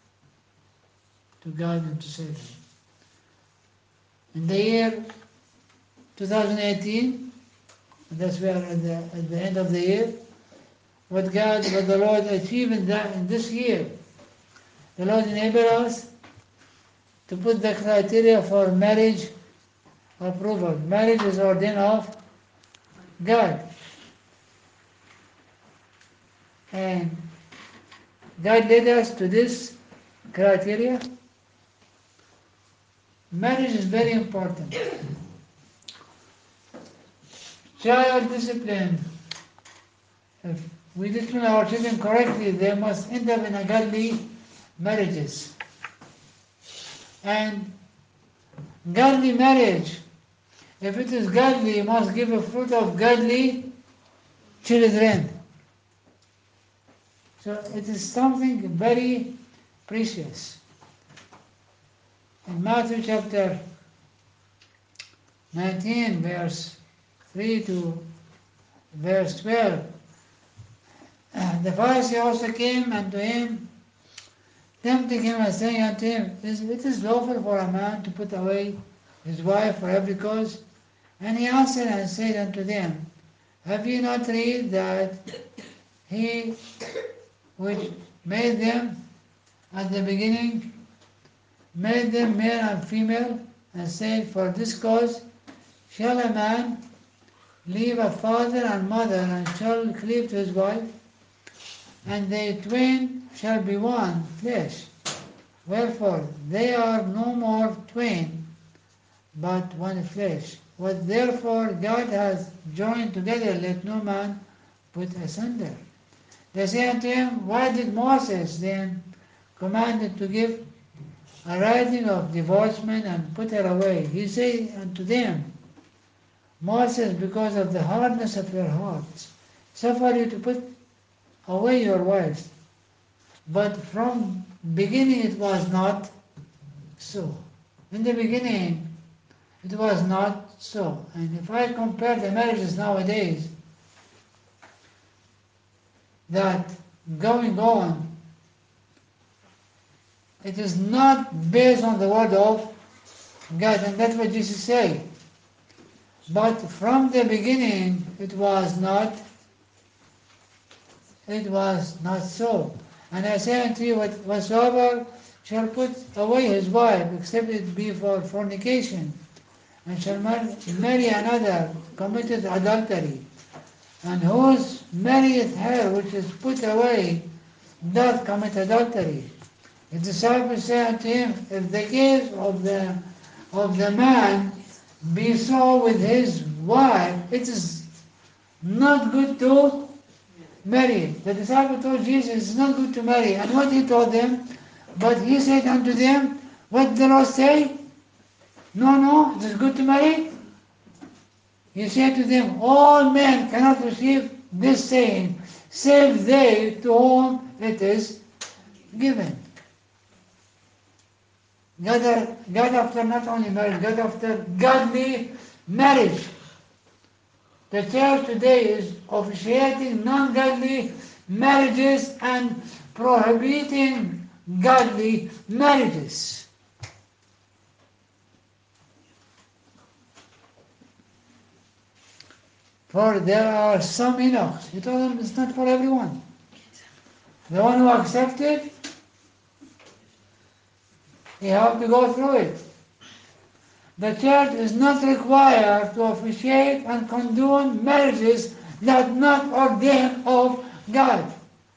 to God and to Satan. In the year two thousand eighteen, that's where at the, at the end of the year, what God, what the Lord achieved in, that, in this year, the Lord enabled us to put the criteria for marriage approval. Marriage is ordained of God. And God led us to this criteria. Marriage is very important. Child discipline. If we discipline our children correctly, they must end up in a godly marriages. And godly marriage, if it is godly, must give a fruit of godly children. So it is something very precious. In Matthew chapter nineteen, verse three to verse twelve, the Pharisee also came unto him, tempting him and saying unto him, it is lawful for a man to put away his wife for every cause. And he answered and said unto them, have ye not read that he which made them at the beginning made them male and female, and said, for this cause shall a man leave a father and mother, and shall cleave to his wife, and they twain shall be one flesh. Wherefore they are no more twain, but one flesh. What therefore God hath joined together, let no man put asunder. They say unto him, why did Moses then command to give a writing of divorcement and put her away? He said unto them, Moses, because of the hardness of your hearts, suffer you to put away your wives. But from beginning it was not so. In the beginning it was not so. And if I compare the marriages nowadays that going on, it is not based on the word of God, and that's what Jesus said. But from the beginning it was not it was not so. And I say unto you, what, whatsoever shall put away his wife, except it be for fornication, and shall marry another, committed adultery, and whose marrieth her which is put away doth commit adultery. The disciples say unto him, if the case of the of the man be so with his wife, it is not good to marry. The disciple told Jesus, it's not good to marry. And what he told them? But he said unto them, what did the Lord say? No, no, it is good to marry. He said to them, all men cannot receive this saying, save they to whom it is given. God, God after not only marriage, God after godly marriage. The church today is officiating non-godly marriages and prohibiting godly marriages. For there are some Enochs. He told them it's not for everyone. The one who accepted, he have to go through it. The church is not required to officiate and condone marriages that are not ordained of God.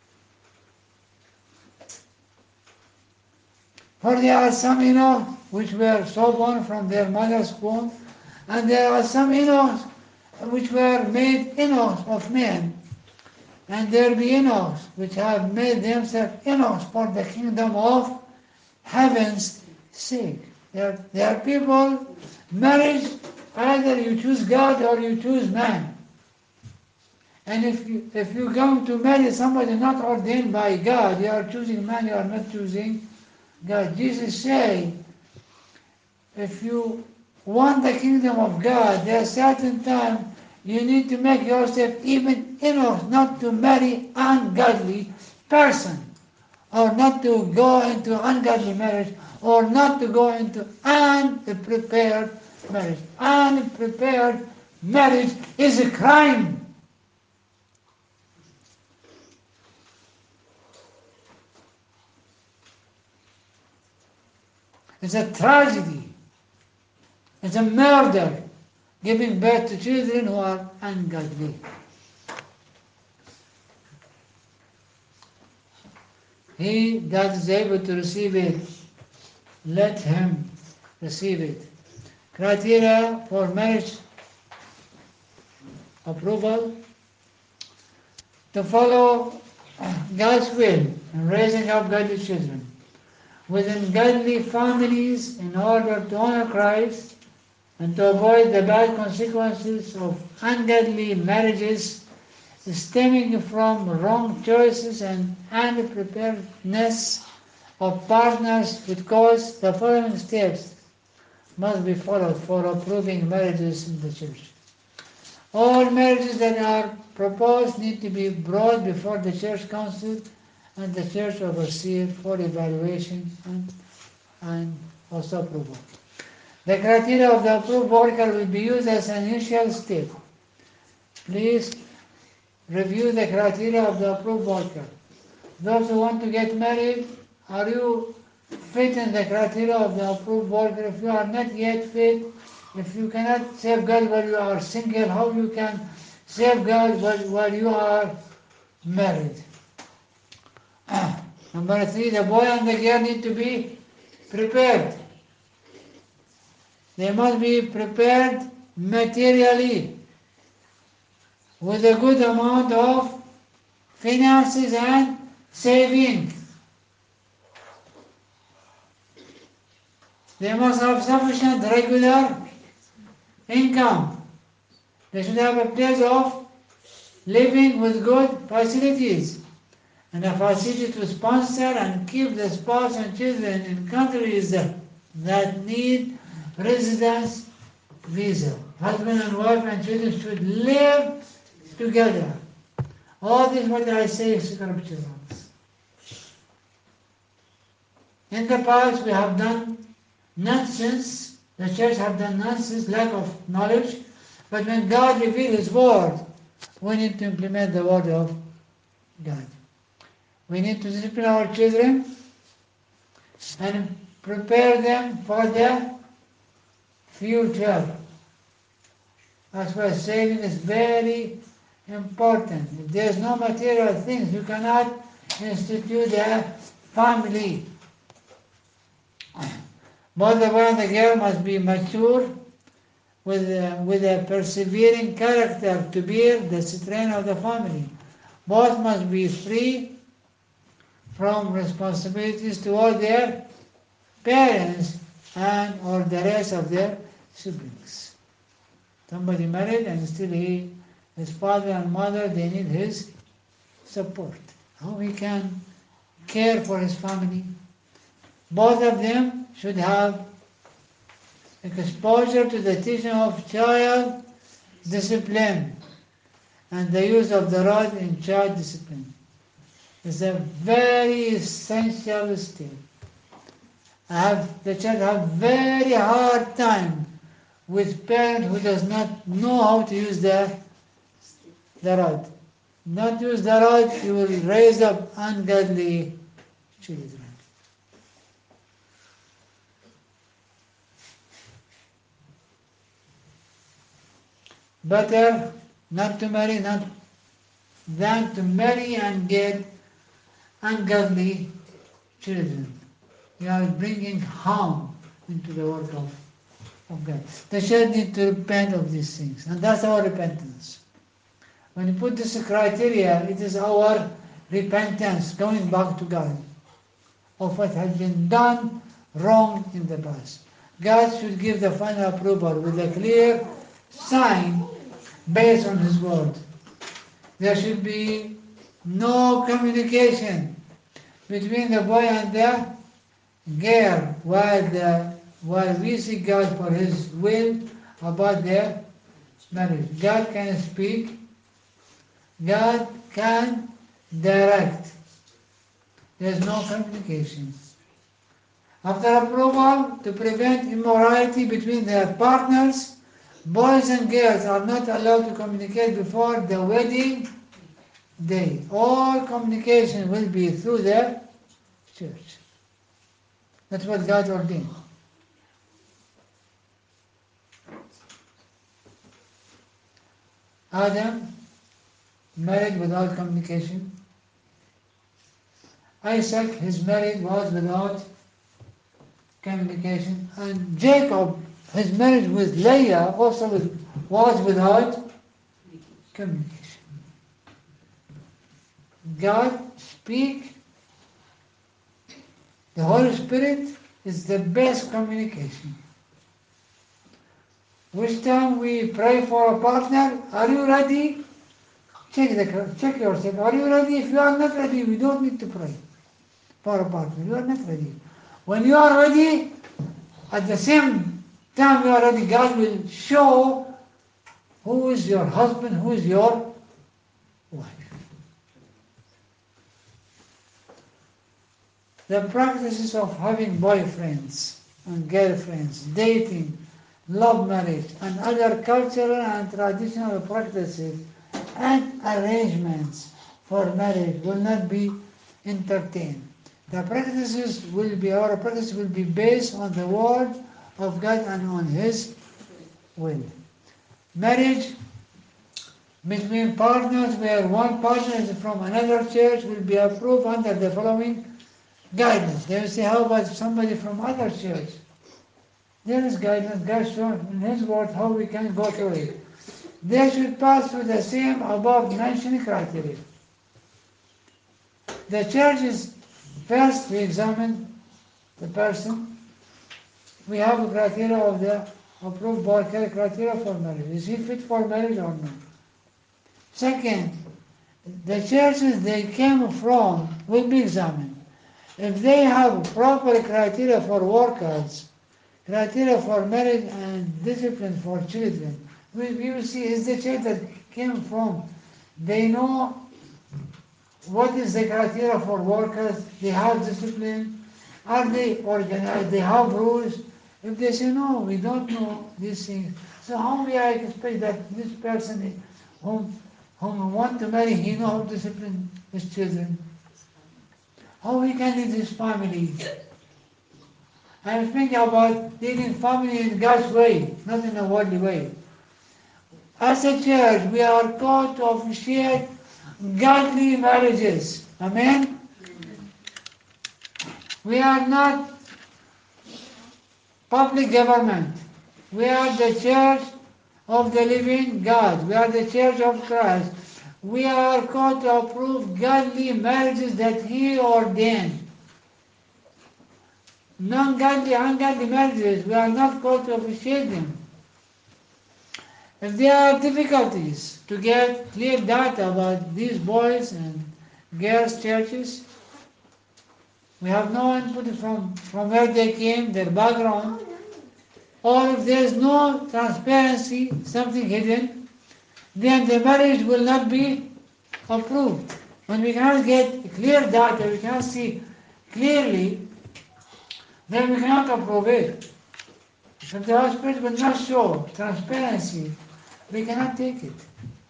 For there are some Enoch which were so born from their mother's womb, and there are some Enochs which were made Enochs of men, and there be Enochs which have made themselves Enochs for the kingdom of heaven's sake. There, there are people, marriage, either you choose God or you choose man. And if you, if you come to marry somebody not ordained by God, you are choosing man, you are not choosing God. Jesus said, if you want the kingdom of God, there are certain times you need to make yourself even enough not to marry ungodly person, or not to go into ungodly marriage, or not to go into unprepared marriage. Unprepared marriage is a crime. It's a tragedy. It's a murder, giving birth to children who are ungodly. He that is able to receive it, let him receive it. Criteria for marriage approval: to follow God's will in raising up godly children within godly families in order to honor Christ and to avoid the bad consequences of ungodly marriages stemming from wrong choices and unpreparedness of partners, because the following steps must be followed for approving marriages in the church. All marriages that are proposed need to be brought before the church council and the church overseer for evaluation and, and also approval. The criteria of the approved worker will be used as an initial step. Please review the criteria of the approved worker. Those who want to get married, are you fit in the criteria of the approved worker? If you are not yet fit, if you cannot serve God while you are single, how you can serve God while, while you are married? Number three, the boy and the girl need to be prepared. They must be prepared materially with a good amount of finances and saving. They must have sufficient regular income. They should have a place of living with good facilities and a facility to sponsor and keep the spouse and children in countries that need residence visa. Husband and wife and children should live together. All this what I say is scripture. In the past we have done nonsense, the church have done nonsense, lack of knowledge, but when God revealed His word, we need to implement the word of God. We need to discipline our children and prepare them for the future. That's why saving is very important. If there's no material things, you cannot institute a family. Both the boy and the girl must be mature with a, with a persevering character to bear the strain of the family. Both must be free from responsibilities toward their parents and or the rest of their siblings. Somebody married and still he His father and mother, they need his support. How he can care for his family. Both of them should have exposure to the teaching of child discipline and the use of the rod in child discipline. It's a very essential step. I have, the child have very hard time with parent who does not know how to use the, the rod. Not use the rod, you will raise up ungodly children. Better not to marry, not than to marry and get ungodly children. You are bringing harm into the work of, of God. The church needs to repent of these things, and that's our repentance. When you put this criteria, it is our repentance, going back to God, of what has been done wrong in the past. God should give the final approval with a clear sign based on His word. There should be no communication between the boy and the girl while, the, while we seek God for His will about their marriage. God can speak, God can direct. There is no communication. After approval, to prevent immorality between their partners, boys and girls are not allowed to communicate before the wedding day. All communication will be through the church. That's what God ordained. Adam married without communication. Isaac, his marriage was without communication. And Jacob, his marriage with Leah also was without communication. God speak. The Holy Spirit is the best communication. Which time we pray for a partner, are you ready? Check the check yourself. Are you ready? If you are not ready, we don't need to pray for a partner. You are not ready. When you are ready, at the same time you are ready, God will show who is your husband, who is your wife. The practices of having boyfriends and girlfriends, dating, love marriage, and other cultural and traditional practices and arrangements for marriage will not be entertained. The practices will be, our practice will be based on the word of God and on His will. Marriage between partners where one partner is from another church will be approved under the following guidance. They will say, how about somebody from other church? There is guidance. God shows in His word how we can go through it. They should pass through the same above mentioned criteria. The church is first we examine the person. We have a criteria of the approved board criteria for marriage. Is he fit for marriage or not? Second, the churches they came from will be examined. If they have proper criteria for workers, criteria for marriage and discipline for children, we, we will see is the church that came from. They know what is the criteria for workers, they have discipline, are they organized, they have rules. If they say no, we don't know these things, so how we I expect that this person whom, whom we want to marry, he know how to discipline his children? How he can lead his family? I'm thinking about leading family in God's way, not in a worldly way. As a church, we are called to officiate godly marriages. Amen? We are not public government. We are the church of the living God. We are the church of Christ. We are called to approve godly marriages that He ordained. Non-godly, ungodly marriages, we are not called to officiate them. If there are difficulties to get clear data about these boys and girls churches, we have no input from, from where they came, their background, or if there is no transparency, something hidden, then the marriage will not be approved. When we cannot get clear data, we cannot see clearly, then we cannot approve it. If the Holy Spirit will not show transparency, we cannot take it.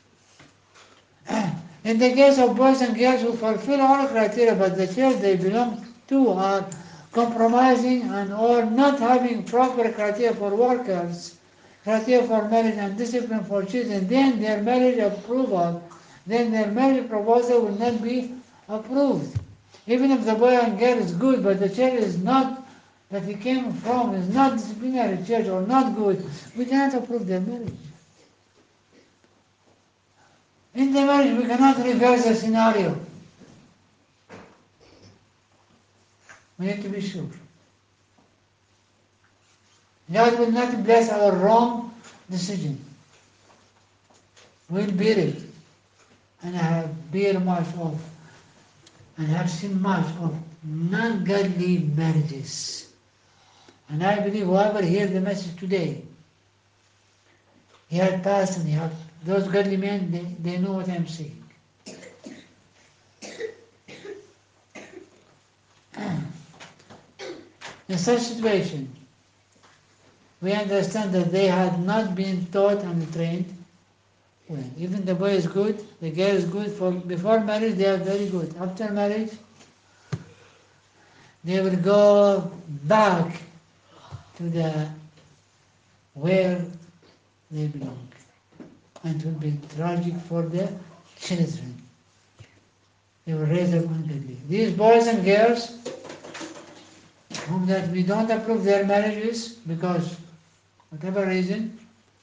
In the case of boys and girls who fulfill all criteria, but the church they belong to are compromising and or not having proper criteria for workers, criteria for marriage and discipline for children, then their marriage approval, then their marriage proposal will not be approved. Even if the boy and girl is good, but the church is not, that he came from, is not disciplinary church or not good, we cannot approve their marriage. In the marriage, we cannot reverse the scenario. We need to be sure. God will not bless our wrong decision. We'll bear it. And I have bear much of, and have seen much of non-godly marriages. And I believe whoever hears the message today, he had passed and he had, those godly men, they, they know what I'm saying. In such situation, we understand that they had not been taught and trained well. Even the boy is good, the girl is good. For before marriage, they are very good. After marriage, they will go back to the where they belong, and it will be tragic for the children. They will raise up ungodly. These boys and girls, whom that we don't approve their marriages because whatever reason,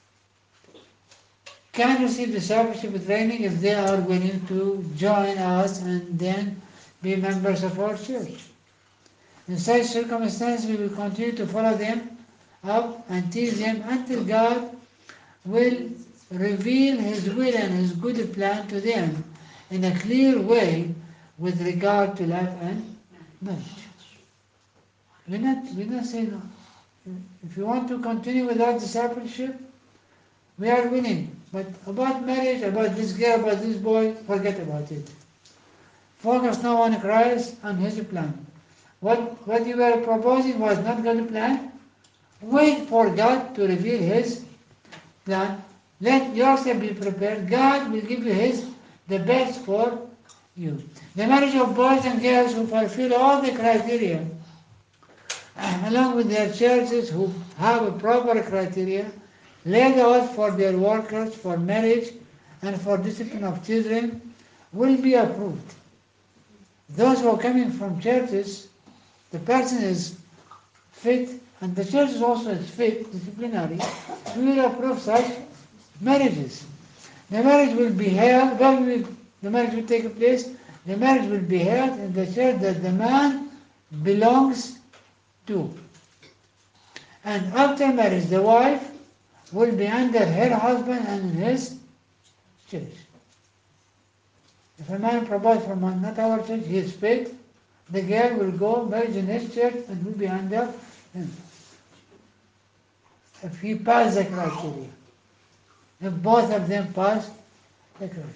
can receive discipleship training if they are willing to join us and then be members of our church. In such circumstances, we will continue to follow them up and teach them until God will reveal His will and His good plan to them in a clear way with regard to life and marriage. We're not, we're not saying no. If you want to continue with our discipleship, we are willing. But about marriage, about this girl, about this boy, forget about it. Focus now on Christ and His plan. What, what you were proposing was not God's plan. Wait for God to reveal His plan. Let yourself be prepared. God will give you His, the best for you. The marriage of boys and girls who fulfill all the criteria, along with their churches who have a proper criteria, laid out for their workers, for marriage, and for discipline of children, will be approved. Those who are coming from churches, the person is fit, and the church is also is fit, disciplinary, we will approve such marriages. The marriage will be held, when will the marriage will take place? The marriage will be held in the church that the man belongs to. And after marriage, the wife will be under her husband and in his church. If a man proposes from not our church, he is fit, the girl will go marry in his church and will be under him. If he passes the criteria. If both of them pass the criteria.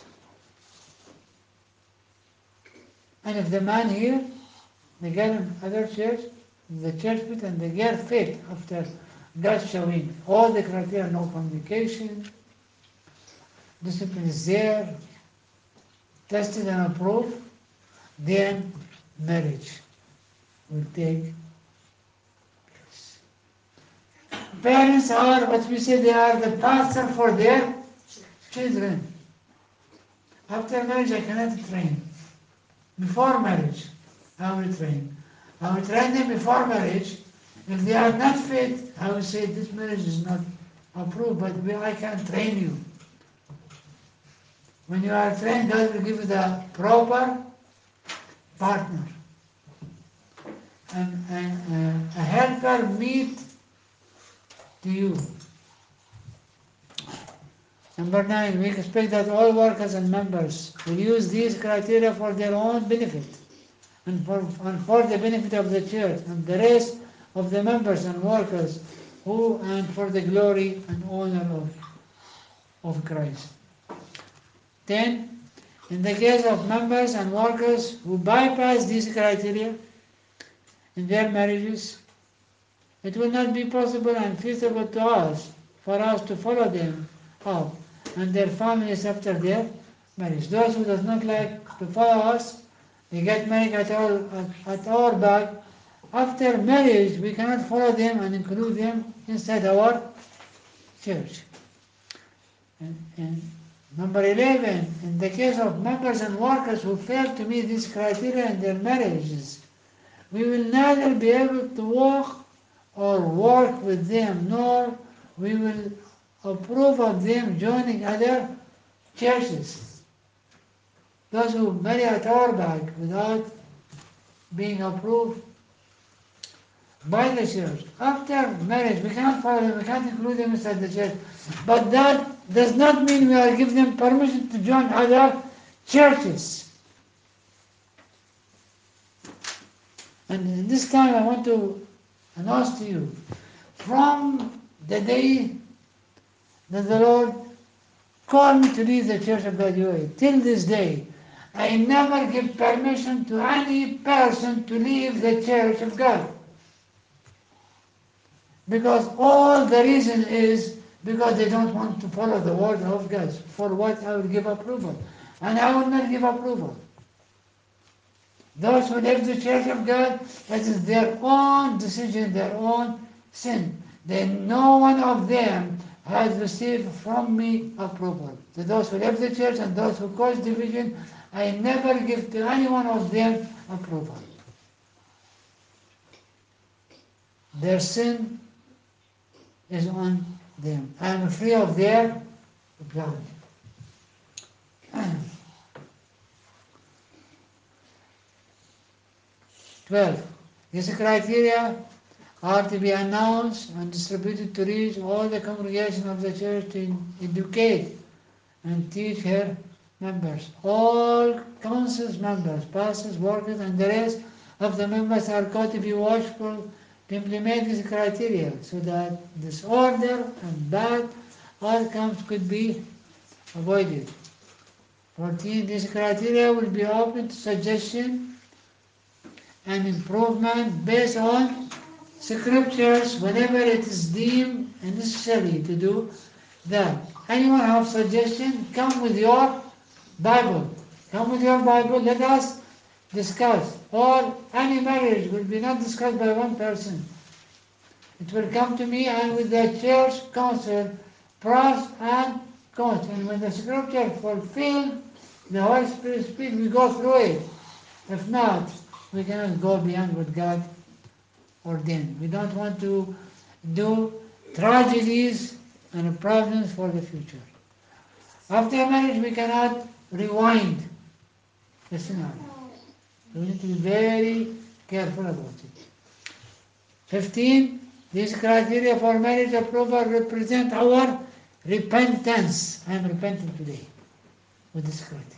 And if the man here, the girl in other church, the church fit and the girl fit after God showing all the criteria, no communication, discipline is there, tested and approved, then marriage will take place. Parents are what we say they are the pastor for their children. After marriage I cannot train. Before marriage I will train. I will train them before marriage. If they are not fit, I will say this marriage is not approved, but I can train you. When you are trained, God will give you the proper partner. And, and uh, a helper meet to you. Number nine, we expect that all workers and members will use these criteria for their own benefit and for, and for the benefit of the church and the rest of the members and workers who and for the glory and honor of, of Christ. ten. In the case of members and workers who bypass these criteria in their marriages, it will not be possible and feasible to us for us to follow them up and their families after their marriage. Those who does not like to follow us, they get married at our, at, at our back. After marriage, we cannot follow them and include them inside our church. And, and number eleven, in the case of members and workers who fail to meet these criteria in their marriages, we will neither be able to walk or work with them, nor we will approve of them joining other churches. Those who marry at our back without being approved by the church. After marriage, we can't follow them, we can't include them inside the church. But that does not mean we are giving them permission to join other churches. And this time I want to announce to you, from the day that the Lord called me to leave the Church of God U A, till this day, I never give permission to any person to leave the Church of God. Because all the reason is because they don't want to follow the word of God. For what I will give approval. And I will not give approval. Those who leave the Church of God, that is their own decision, their own sin. Then no one of them has received from me approval. To those who leave the church and those who cause division, I never give to any one of them approval. Their sin is on them. I am free of their blood. twelve. These criteria are to be announced and distributed to reach all the congregation of the church to educate and teach her members. All council's members, pastors, workers, and the rest of the members are called to be watchful to implement these criteria so that disorder and bad outcomes could be avoided. fourteen. These criteria will be open to suggestion and improvement based on scriptures whenever it is deemed necessary to do that. Anyone have suggestion? Come with your Bible. Come with your Bible. Let us discuss. Or any marriage will be not discussed by one person. It will come to me and with the church council, pros and cons. And when the scripture fulfilled, the Holy Spirit speaks, we go through it. If not, we cannot go beyond what God ordained. We don't want to do tragedies and problems for the future. After marriage, we cannot rewind the scenario. We need to be very careful about it. fifteen. These criteria for marriage approval represent our repentance. I am repenting today with this criteria.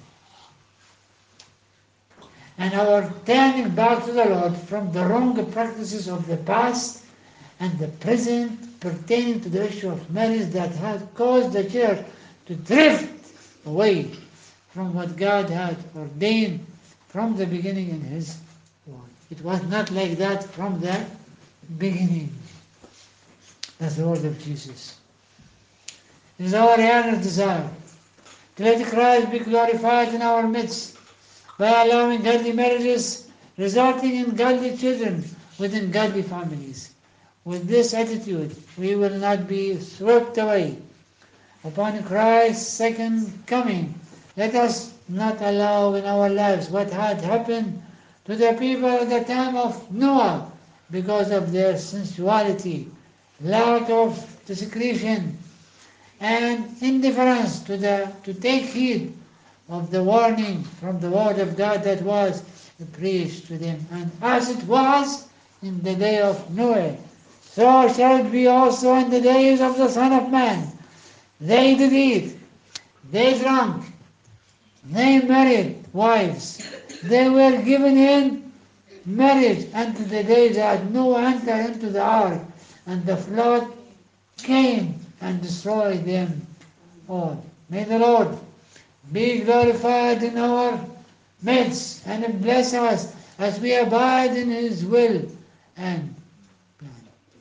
And our turning back to the Lord from the wrong practices of the past and the present pertaining to the issue of marriage that had caused the church to drift away from what God had ordained from the beginning in His Word. It was not like that from the beginning. That's the word of Jesus. It is our earnest desire to let Christ be glorified in our midst by allowing godly marriages resulting in godly children within godly families. With this attitude, we will not be swept away upon Christ's second coming. Let us not allow in our lives what had happened to the people at the time of Noah because of their sensuality, lack of discretion, and indifference to the to take heed of the warning from the word of God that was preached to them. And as it was in the day of Noah, so shall it be also in the days of the Son of Man. They did eat They drank. They married wives. They were given in marriage until the day that Noah entered into the ark, and the flood came and destroyed them all. May the Lord be glorified in our midst and bless us as we abide in His will and plan.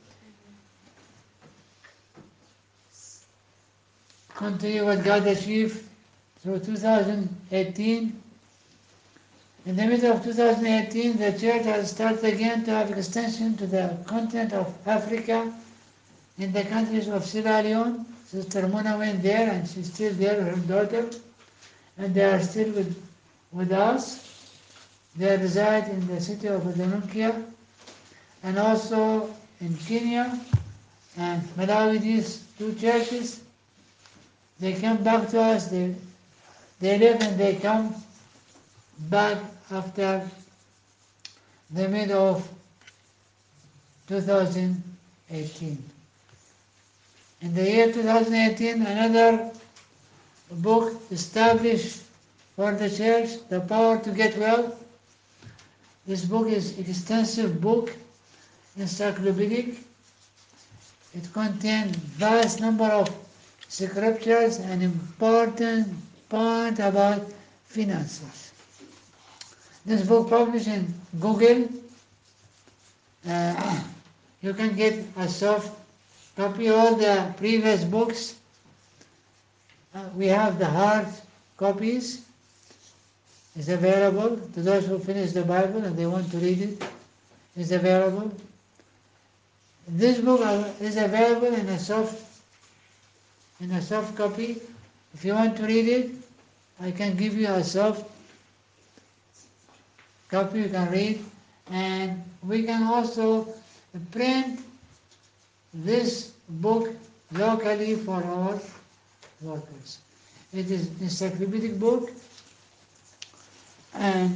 Continue what God achieved through two thousand eighteen. In the middle of two thousand eighteen, the church has started again to have extension to the continent of Africa in the countries of Sierra Leone. Sister Mona went there and she's still there with her daughter, and they are still with, with us. They reside in the city of Adonunkia and also in Kenya and Malawi. These two churches, they come back to us, they, they live and they come back after the middle of two thousand eighteen. In the year two thousand eighteen, another book established for the church, The Power to Get Well. This book is an extensive book, encyclopedic. It contains vast number of scriptures and important point about finances. This book published in Google. Uh, you can get a soft copy of all the previous books. Uh, we have the hard copies. It's available to those who finish the Bible and they want to read it. It's available. This book is available in a soft in a soft copy. If you want to read it, I can give you a soft copy you can read, and we can also print this book locally for our workers. It is an encyclopedic book and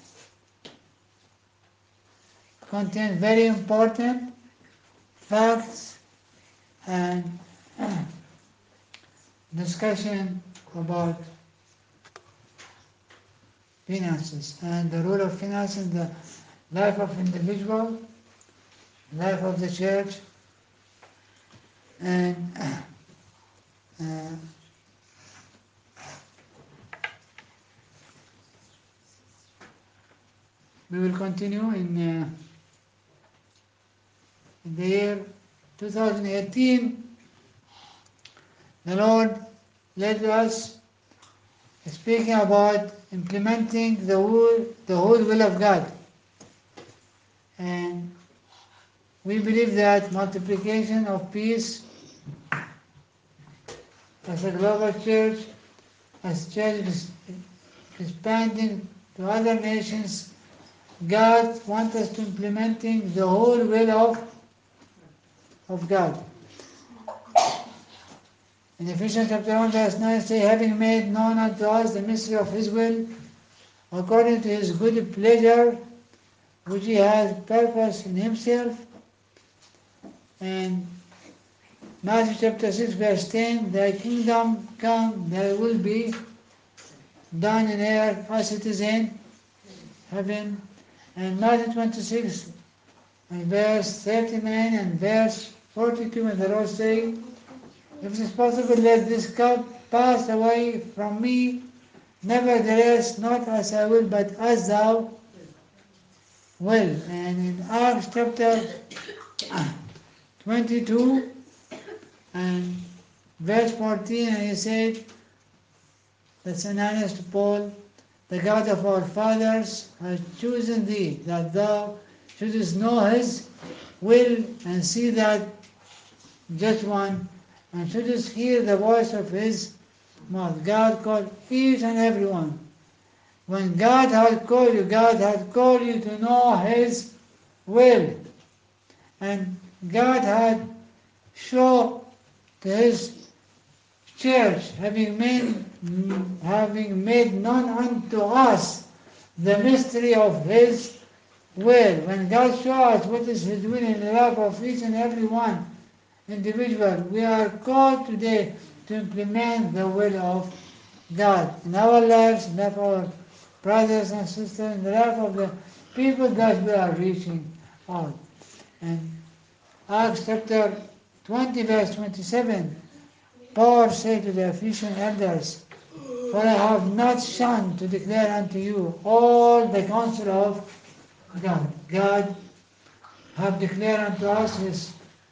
contains very important facts and discussion about finances and the role of finance in the life of individual, life of the church, and uh, we will continue in, uh, in the year two thousand eighteen. The Lord led us speaking about implementing the whole, the whole will of God. And we believe that multiplication of peace as a global church, as church is expanding to other nations, God wants us to implementing the whole will of, of God. In Ephesians chapter one verse nine say, having made known unto us the mystery of His will, according to His good pleasure, which He has purposed in Himself. And Matthew chapter six verse ten, thy kingdom come, thy will be done in earth as it is in heaven. And Matthew twenty-six and verse thirty-nine and verse forty-two, and the Lord say, if it is possible, let this cup pass away from me. Nevertheless, not as I will, but as thou will. And in Acts chapter twenty-two and verse fourteen, and he said, that's Ananias to Paul, the God of our fathers has chosen thee, that thou shouldest know His will and see that just one, and shouldest hear the voice of His mouth. God called each and every one. When God had called you, God had called you to know His will. And God had shown to His church, having made, having made known unto us the mystery of His will. When God shows us what is His will in the life of each and every one individual, we are called today to implement the will of God in our lives, in the life of our brothers and sisters, in the life of the people that we are reaching out. And Acts chapter twenty, verse twenty-seven, Paul said to the Ephesian elders, "For I have not shunned to declare unto you all the counsel of God." God have declared unto us His,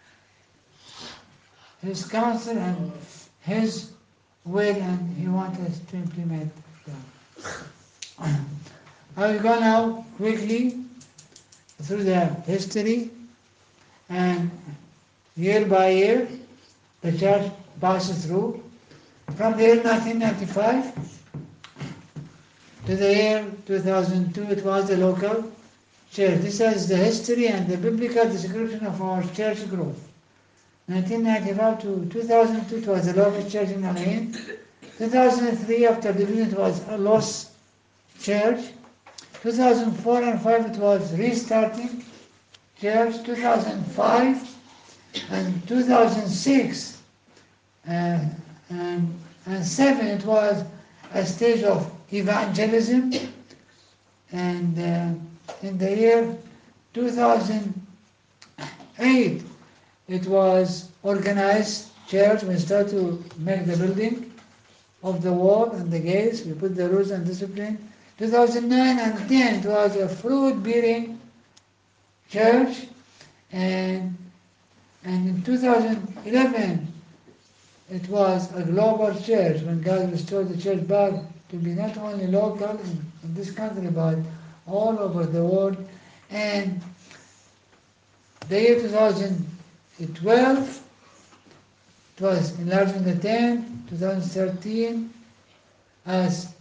His counsel and His will, and He wants us to implement them. I will go now quickly through the history, and year by year the church passes through. From the year nineteen ninety-five to the year two thousand two, it was the local church. This is the history and the biblical description of our church growth. nineteen ninety-five to two thousand two, it was the local church in Alain. two thousand three, after division, it was a lost church. two thousand four and five, it was restarting church. two thousand five and two thousand six uh, and, and seven, it was a stage of evangelism. And uh, in the year two thousand eight, it was organized church. We started to make the building of the wall and the gates. We put the rules and discipline. two thousand nine and ten, it was a fruit-bearing church. And, and in two thousand eleven, it was a global church when God restored the church back to be not only local in, in this country, but all over the world. And the year two thousand twelve, it was enlarged in the tent. two thousand thirteen, as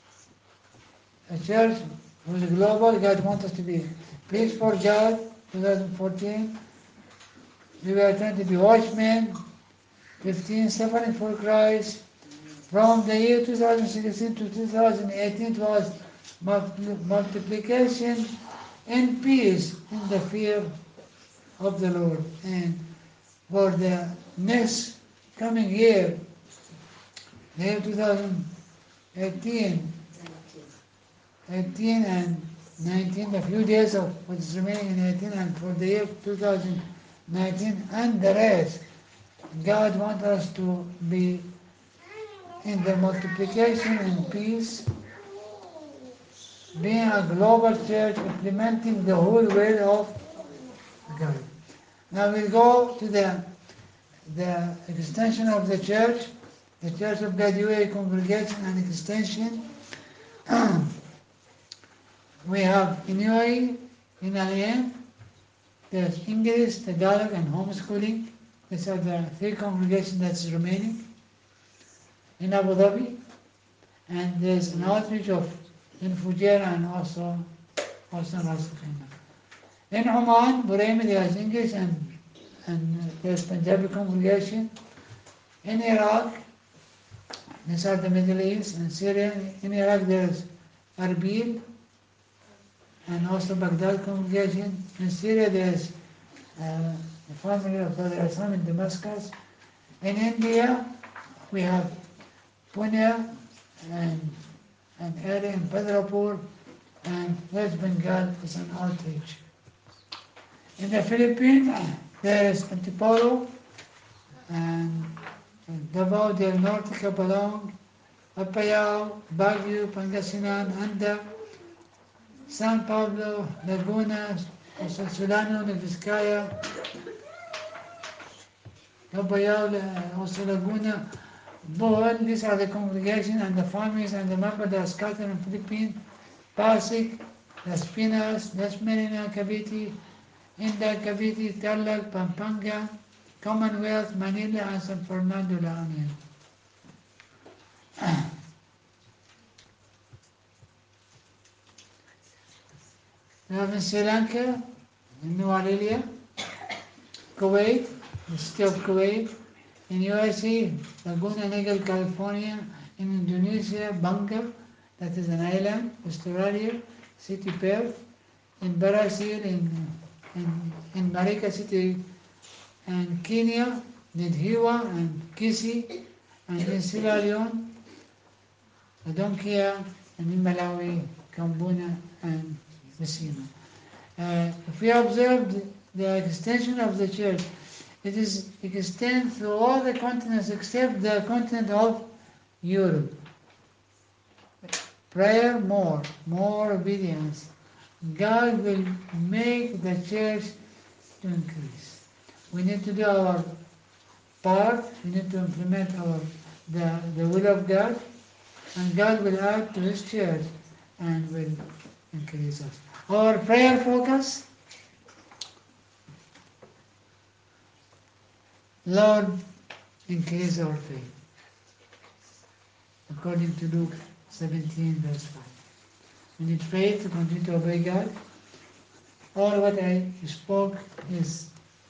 a church was global, God wants us to be preached for God. two thousand fourteen, we were trying to be watchmen. fifteen, suffering for Christ. From the year two thousand sixteen to two thousand eighteen, it was multiplication and peace in the fear of the Lord. And for the next coming year, the year two thousand eighteen, eighteen and nineteen, a few days of what is remaining in eighteen, and for the year two thousand nineteen and the rest, God wants us to be in the multiplication and peace, being a global church, implementing the whole way of God. Now we go to the the extension of the church, the Church of God U A E congregation and extension. We have in U A E, in Alain, there's English, Tagalog, and homeschooling. These are the three congregations that's remaining. In Abu Dhabi, and there's an outreach of in Fujairah and also also in Ras Al Khaimah. In Oman, Buraimi, there's English and and there's Punjabi congregation. In Iraq, these are the Middle East and Syria. In Iraq, there's Arbil and also Baghdad congregation. In Syria, there's uh, the family of Brother Hassan in Damascus. In India, we have Pune and an area in Padrapur, and West Bengal is an outreach. In the Philippines, there is Antipolo and Davao del Norte, Cabalong, Apayao, Baguio, Pangasinan, Anda, San Pablo, Laguna, Solano, Vizcaya, Cabayao, also Laguna, Bohol. These are the congregation and the families and the members that are scattered in the Philippines. Pasig, Las Pinas, Las Marina, Cavite, Inda, Cavite, Tarlac, Pampanga, Commonwealth, Manila, and San Fernando, La Union. We have in Sri Lanka, in New Aurelia, Kuwait, the city of Kuwait, in U S A, Laguna Niguel, California, in Indonesia, Bangka, that is an island, Australia, city Perth, in Brazil, in, in, in Marika City, and Kenya, Nidhiwa and Kisi, and in Sierra Leone, Adonkia, and in Malawi, Kambuna, and Messina. Uh, if we observe the, the extension of the church, it is extended through all the continents except the continent of Europe. Prayer more, more obedience. God will make the church to increase. We need to do our part, we need to implement our the, the will of God, and God will add to His church and will increase us. Our prayer focus, Lord, increase our faith. According to Luke seventeen, verse five. We need faith to continue to obey God. All what I spoke is,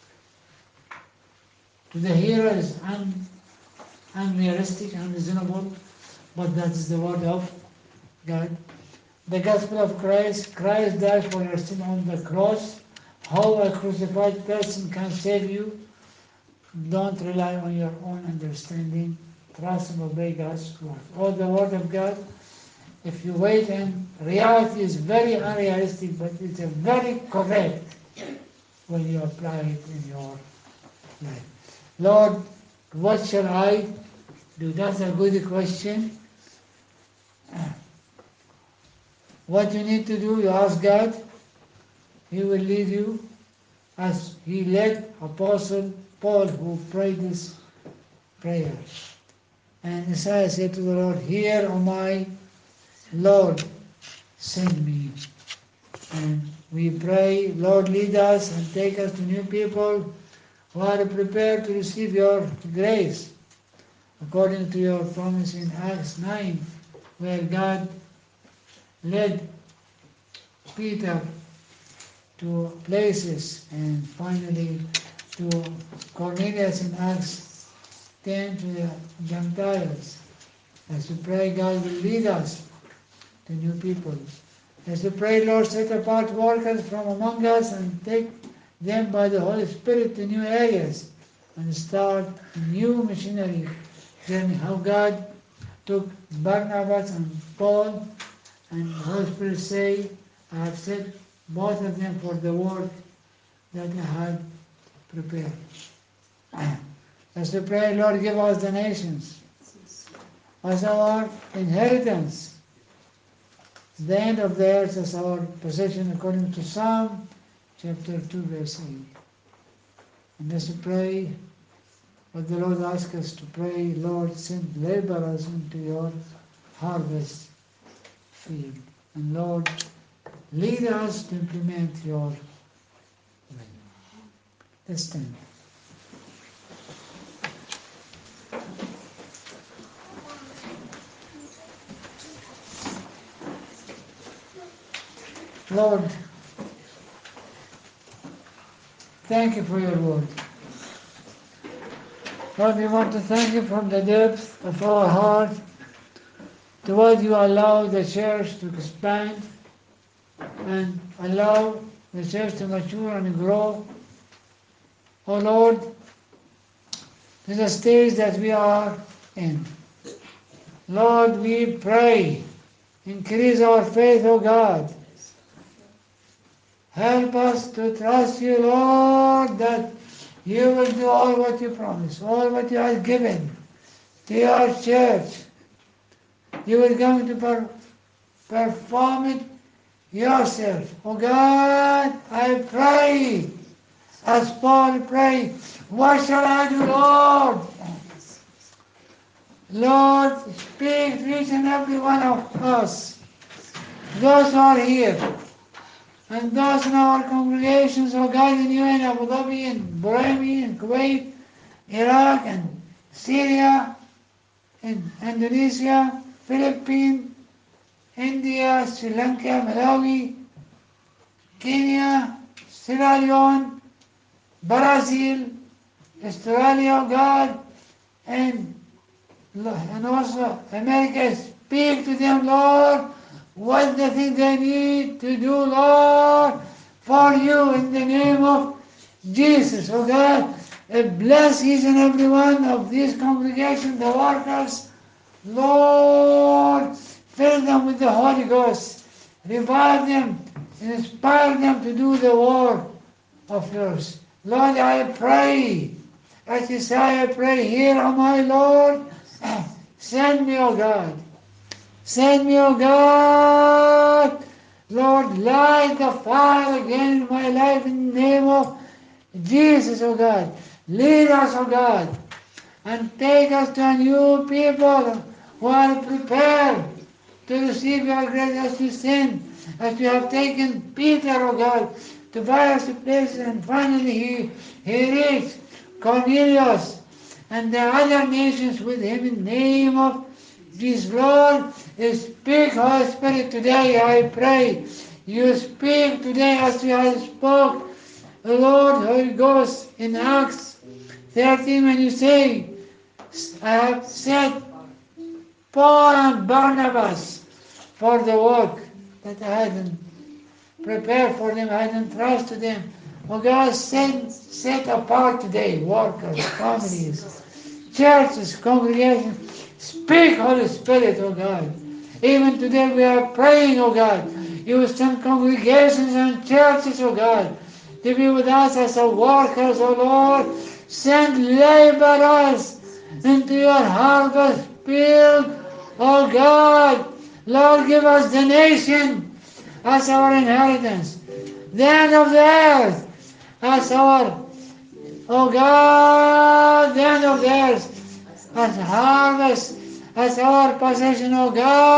to the hearer, is un, unrealistic, unreasonable, but that is the word of God. The gospel of Christ, Christ died for your sin on the cross. How a crucified person can save you? Don't rely on your own understanding. Trust and obey God's word. Or the word of God, if you wait, and reality is very unrealistic, but it's a very correct when you apply it in your life. Lord, what shall I do? That's a good question. What you need to do, you ask God, He will lead you, as He led Apostle Paul, who prayed this prayer. And Isaiah said to the Lord, "Here am I, Lord, send me." And we pray, Lord, lead us and take us to new people who are prepared to receive your grace, according to your promise in Acts nine, where God led Peter to places, and finally to Cornelius in Acts ten, to the Gentiles. As we pray, God will lead us to new people. As we pray, Lord, set apart workers from among us and take them by the Holy Spirit to new areas and start a new missionary journey. How God took Barnabas and Paul, and the Holy Spirit say, "I have set both of them for the work that I had prepared." As we pray, Lord, give us the nations as our inheritance, the end of the earth as our possession, according to Psalm chapter two, verse eight. And as we pray, what the Lord asks us to pray, Lord, send laborers into your harvest field. And Lord, lead us to implement your will. Let's stand. Lord, thank you for your word. Lord, we want to thank you from the depth of our heart to what you allow the church to expand and allow the church to mature and grow. Oh Lord, to the stage that we are in. Lord, we pray, increase our faith, O God. Help us to trust you, Lord, that you will do all what you promised, all what you have given to your church. You will come to per- perform it yourself. Oh God, I pray, as Paul prayed, what shall I do, Lord? Lord, speak to each and every one of us, those who are here, and those in our congregations, oh God, in U N, Abu Dhabi, and Bahrain, and Kuwait, Iraq, and Syria, and Indonesia, Philippines, India, Sri Lanka, Malawi, Kenya, Sierra Leone, Brazil, Australia, oh God, and, and also America. Speak to them, Lord, what the thing they need to do, Lord, for you in the name of Jesus. Oh God, bless each and every one of these congregations, the workers, Lord, fill them with the Holy Ghost. Revive them and inspire them to do the work of yours. Lord, I pray, as you say, I pray, here am I, Lord. Send me, O God. Send me, O God. Lord, light the fire again in my life in the name of Jesus, O God. Lead us, O God, and take us to a new people who are prepared to receive your grace as you send, as you have taken Peter, O God, to various places, and finally he, he reached Cornelius and the other nations with him in the name of Jesus. Lord, speak, Holy Spirit, today, I pray. You speak today as you have spoke, Lord, Holy Ghost, in Acts thirteen, when you say, I have set Paul and Barnabas for the work that I hadn't prepared for them, I hadn't trusted them. Oh God, send, set apart today workers, families, churches, congregations. Speak, Holy Spirit, oh God. Even today we are praying, oh God. You will send congregations and churches, oh God, to be with us as a workers, oh Lord. Send laborers into your harvest field, oh God. Lord, give us the nation as our inheritance, the end of the earth as our, oh God, the end of the earth as harvest, as our possession, oh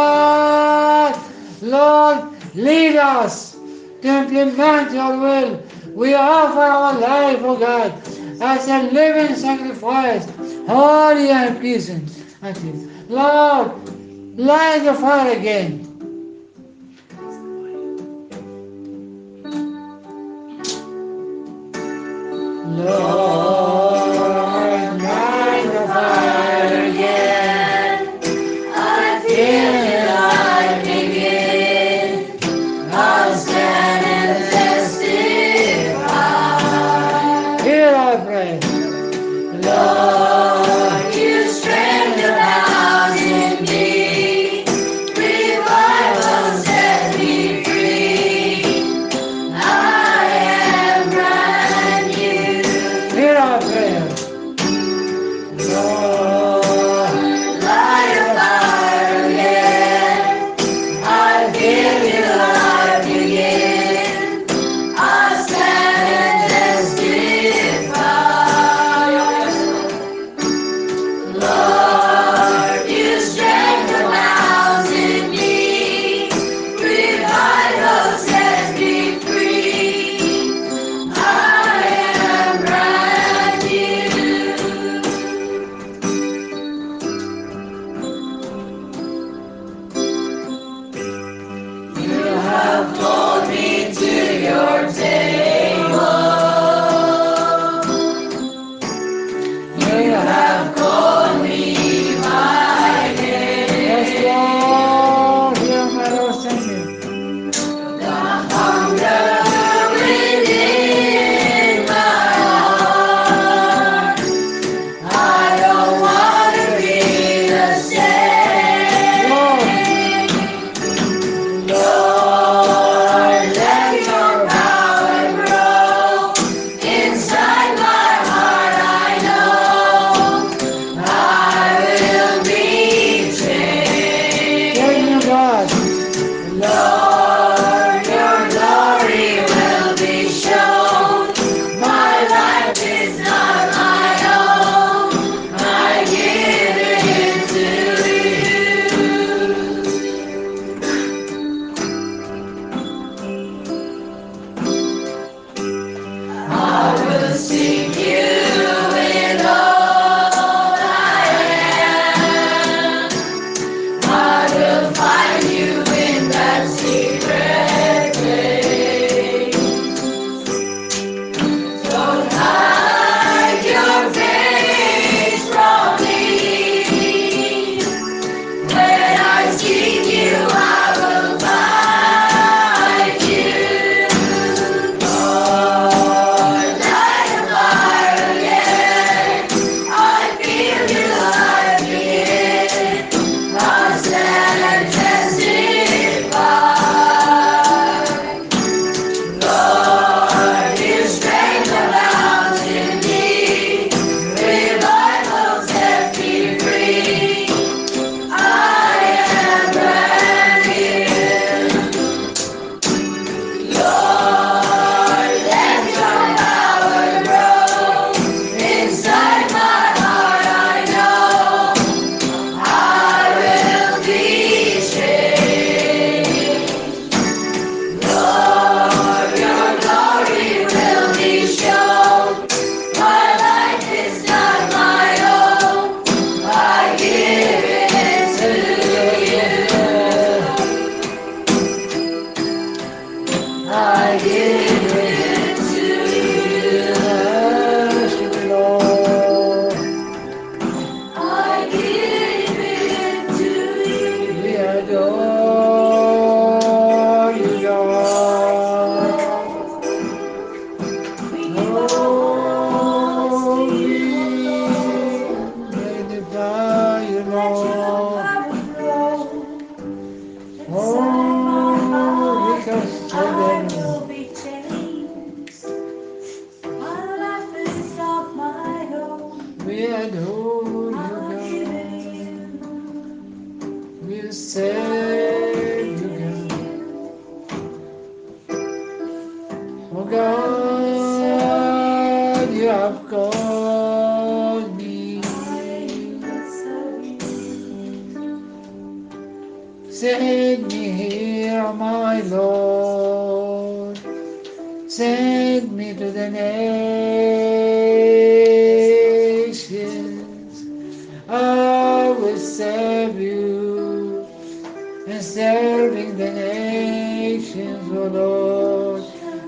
God. Lord, lead us to implement your will. We offer our life, oh God, as a living sacrifice, holy and pleasing unto you. Lord, light the fire again. Lord, light the fire again. I feel it, I begin. I'll stand and testify. Here I pray. Lord, you strength abounds in me. Revival set me free. I am brand new. Hear our prayer. Lord, We adore you, God. We serve you, God. Oh God, you have called me. Send me here, my Lord. Send me to the nations. I will serve you, and serving the nations, O Lord.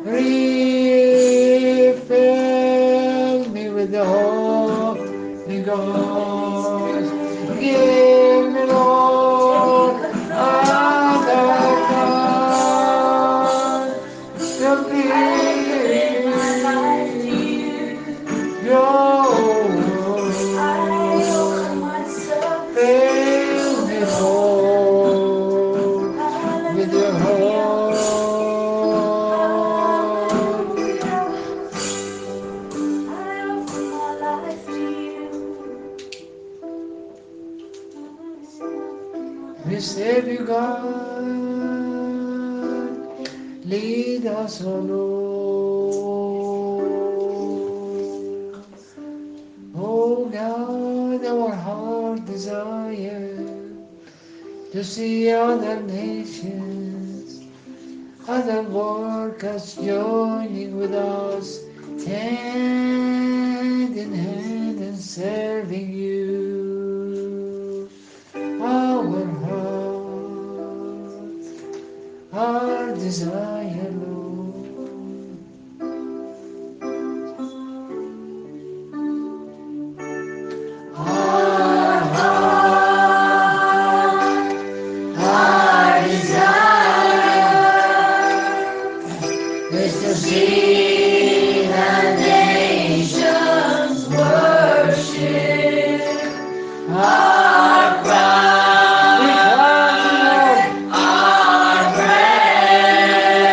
Refill me with the Holy Ghost. Give me, Lord, another God to be your fill me, Lord, with your heart. We save you, God. Lead us, O Lord. Oh God, our heart desire to see other nations, other workers joining with us, hand in hand and serving you. Our heart, our desire, Lord. Our heart, our desire is to see the nations worship. Our cry, our prayer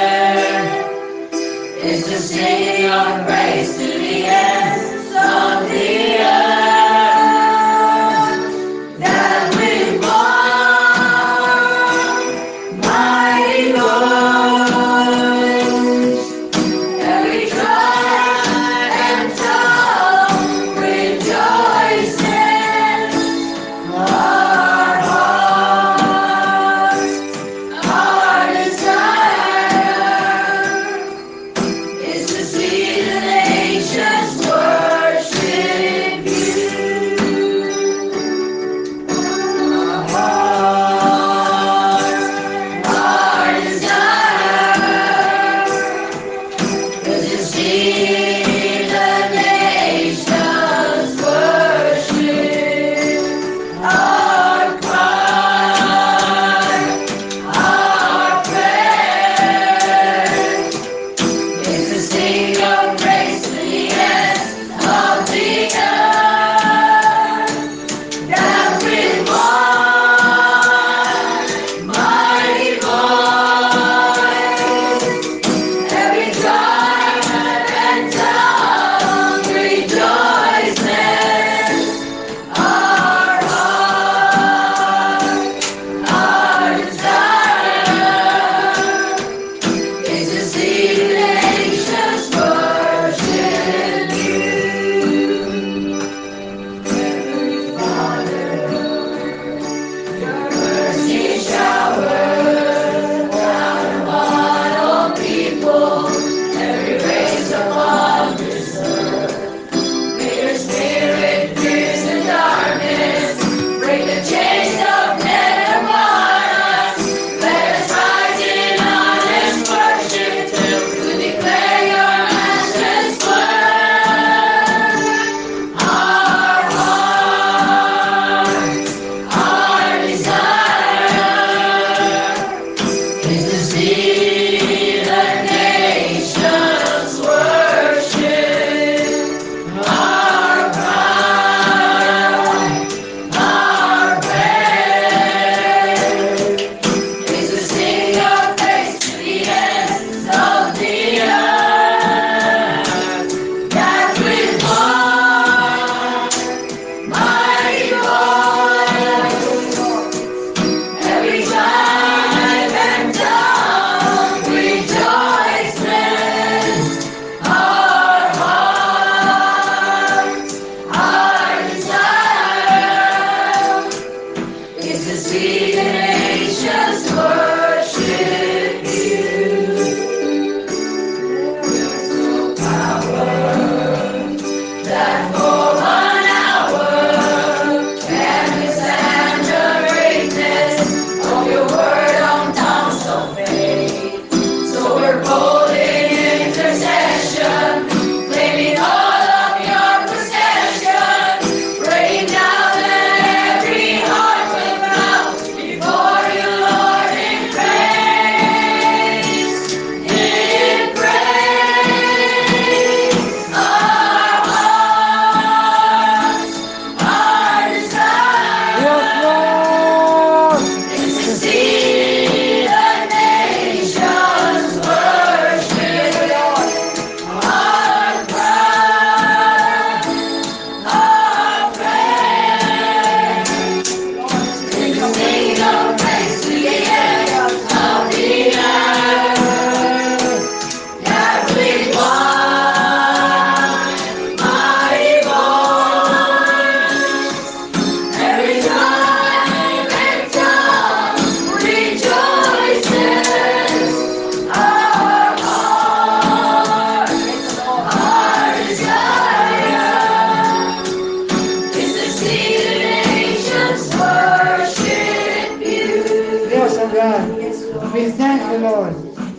We thank you, Lord.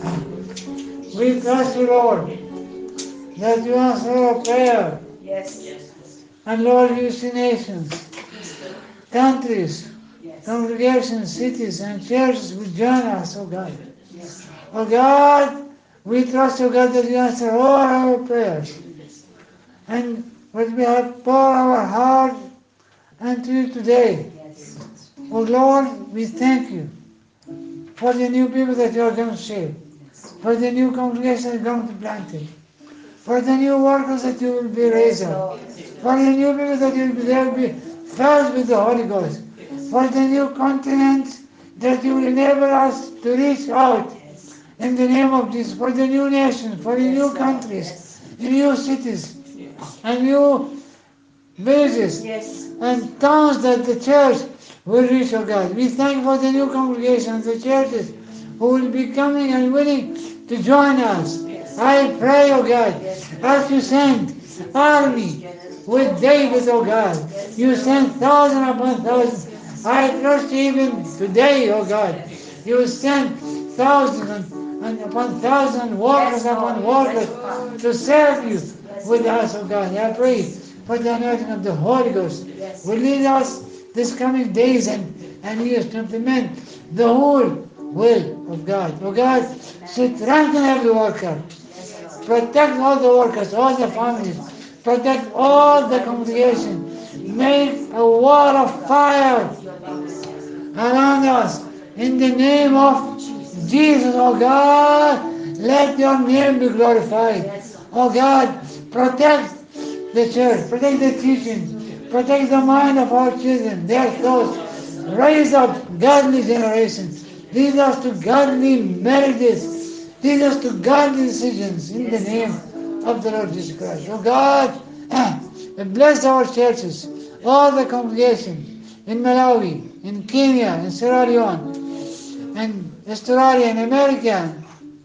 We trust you, Lord, that you answer our prayer. Yes. And Lord, you see nations, countries, Yes. congregations, cities, and churches will join us, oh God. Yes. Oh God, we trust, oh God, that you answer all our prayers. And what we have poured our heart unto you today. Yes. Oh Lord, we thank you for the new people that you are going to save, for the new congregation that you are going to plant it, for the new workers that you will be raising up, for the new people that you will be there will be filled with the Holy Ghost, for the new continent that you will enable us to reach out in the name of Jesus, for the new nations, for the new countries, new cities, and new villages, Yes. and towns that the church will reach, oh God. We thank you for the new congregations, the churches who will be coming and willing to join us. I pray, oh God, as you sent army with David, oh God, you sent thousand upon thousand. I trust you even today, oh God, you send thousands and, and upon thousand, workers upon workers to serve you with us, oh God. I pray for the anointing of the Holy Ghost will lead us this coming days and, and years to implement the whole will of God. Oh God, strengthen every worker. Protect all the workers, all the families. Protect all the congregation. Make a wall of fire around us. In the name of Jesus, oh God, let your name be glorified. Oh God, protect the church, protect the teaching, protect the mind of our children, their thoughts. Raise up godly generations. Lead us to godly marriages. Lead us to godly decisions in the name of the Lord Jesus Christ. Oh God, bless our churches, all the congregation in Malawi, in Kenya, in Sierra Leone, and Australia, and America,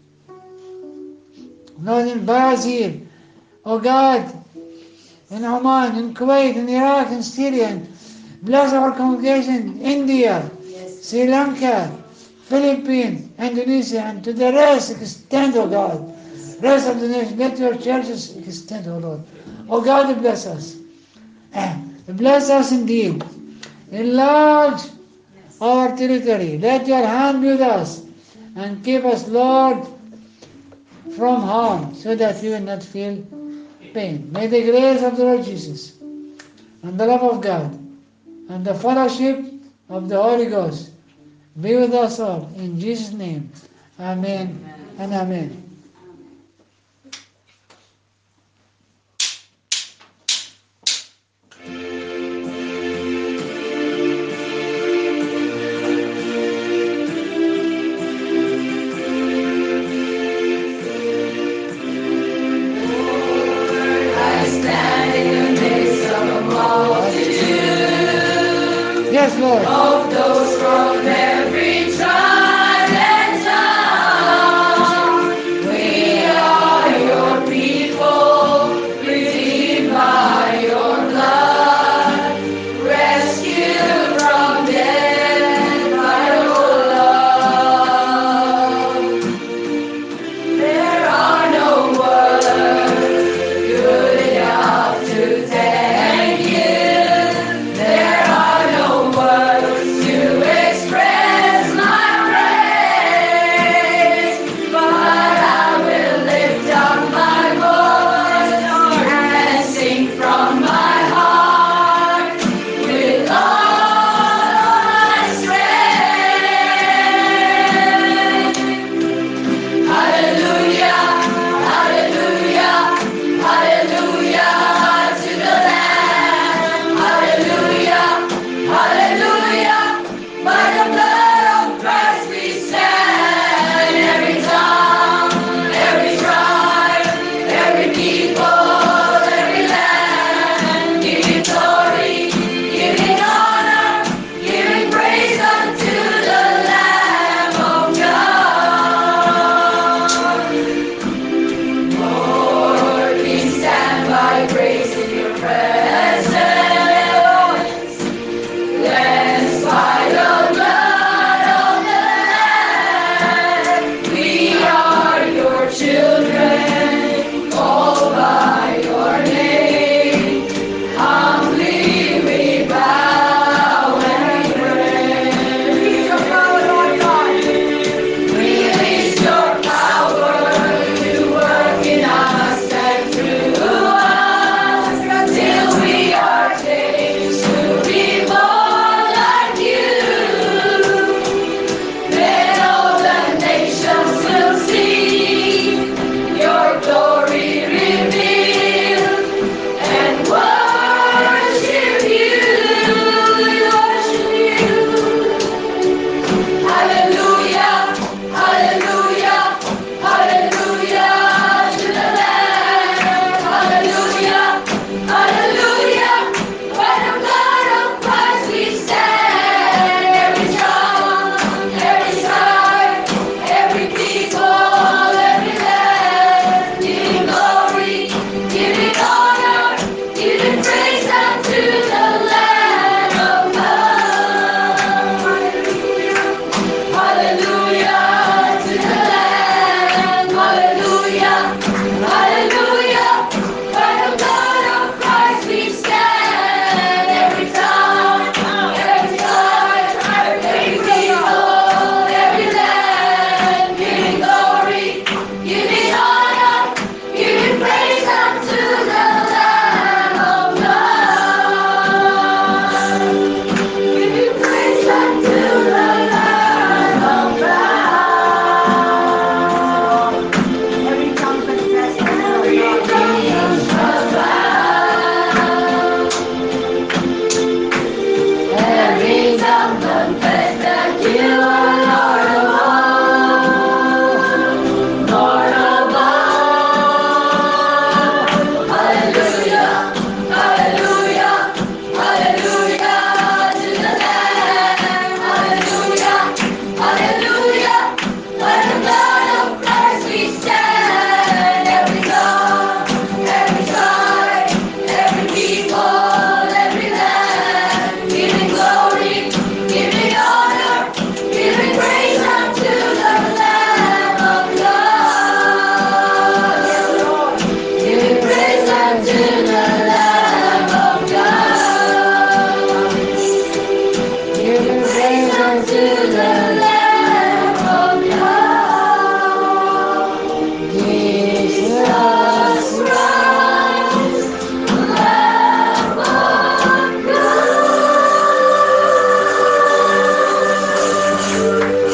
Northern Brazil. Oh God, in Oman, in Kuwait, in Iraq, in Syria. And bless our congregation in India, Sri Lanka, Philippines, Indonesia, and to the rest extend, oh God. Rest of the nation, let your churches extend, oh Lord. Oh God, bless us. Bless us indeed. Enlarge our territory. Let your hand be with us and keep us, Lord, from harm, so that we will not feel pain. May the grace of the Lord Jesus and the love of God and the fellowship of the Holy Ghost be with us all. In Jesus' name, amen, amen. And amen. Yes, Lord. Of those from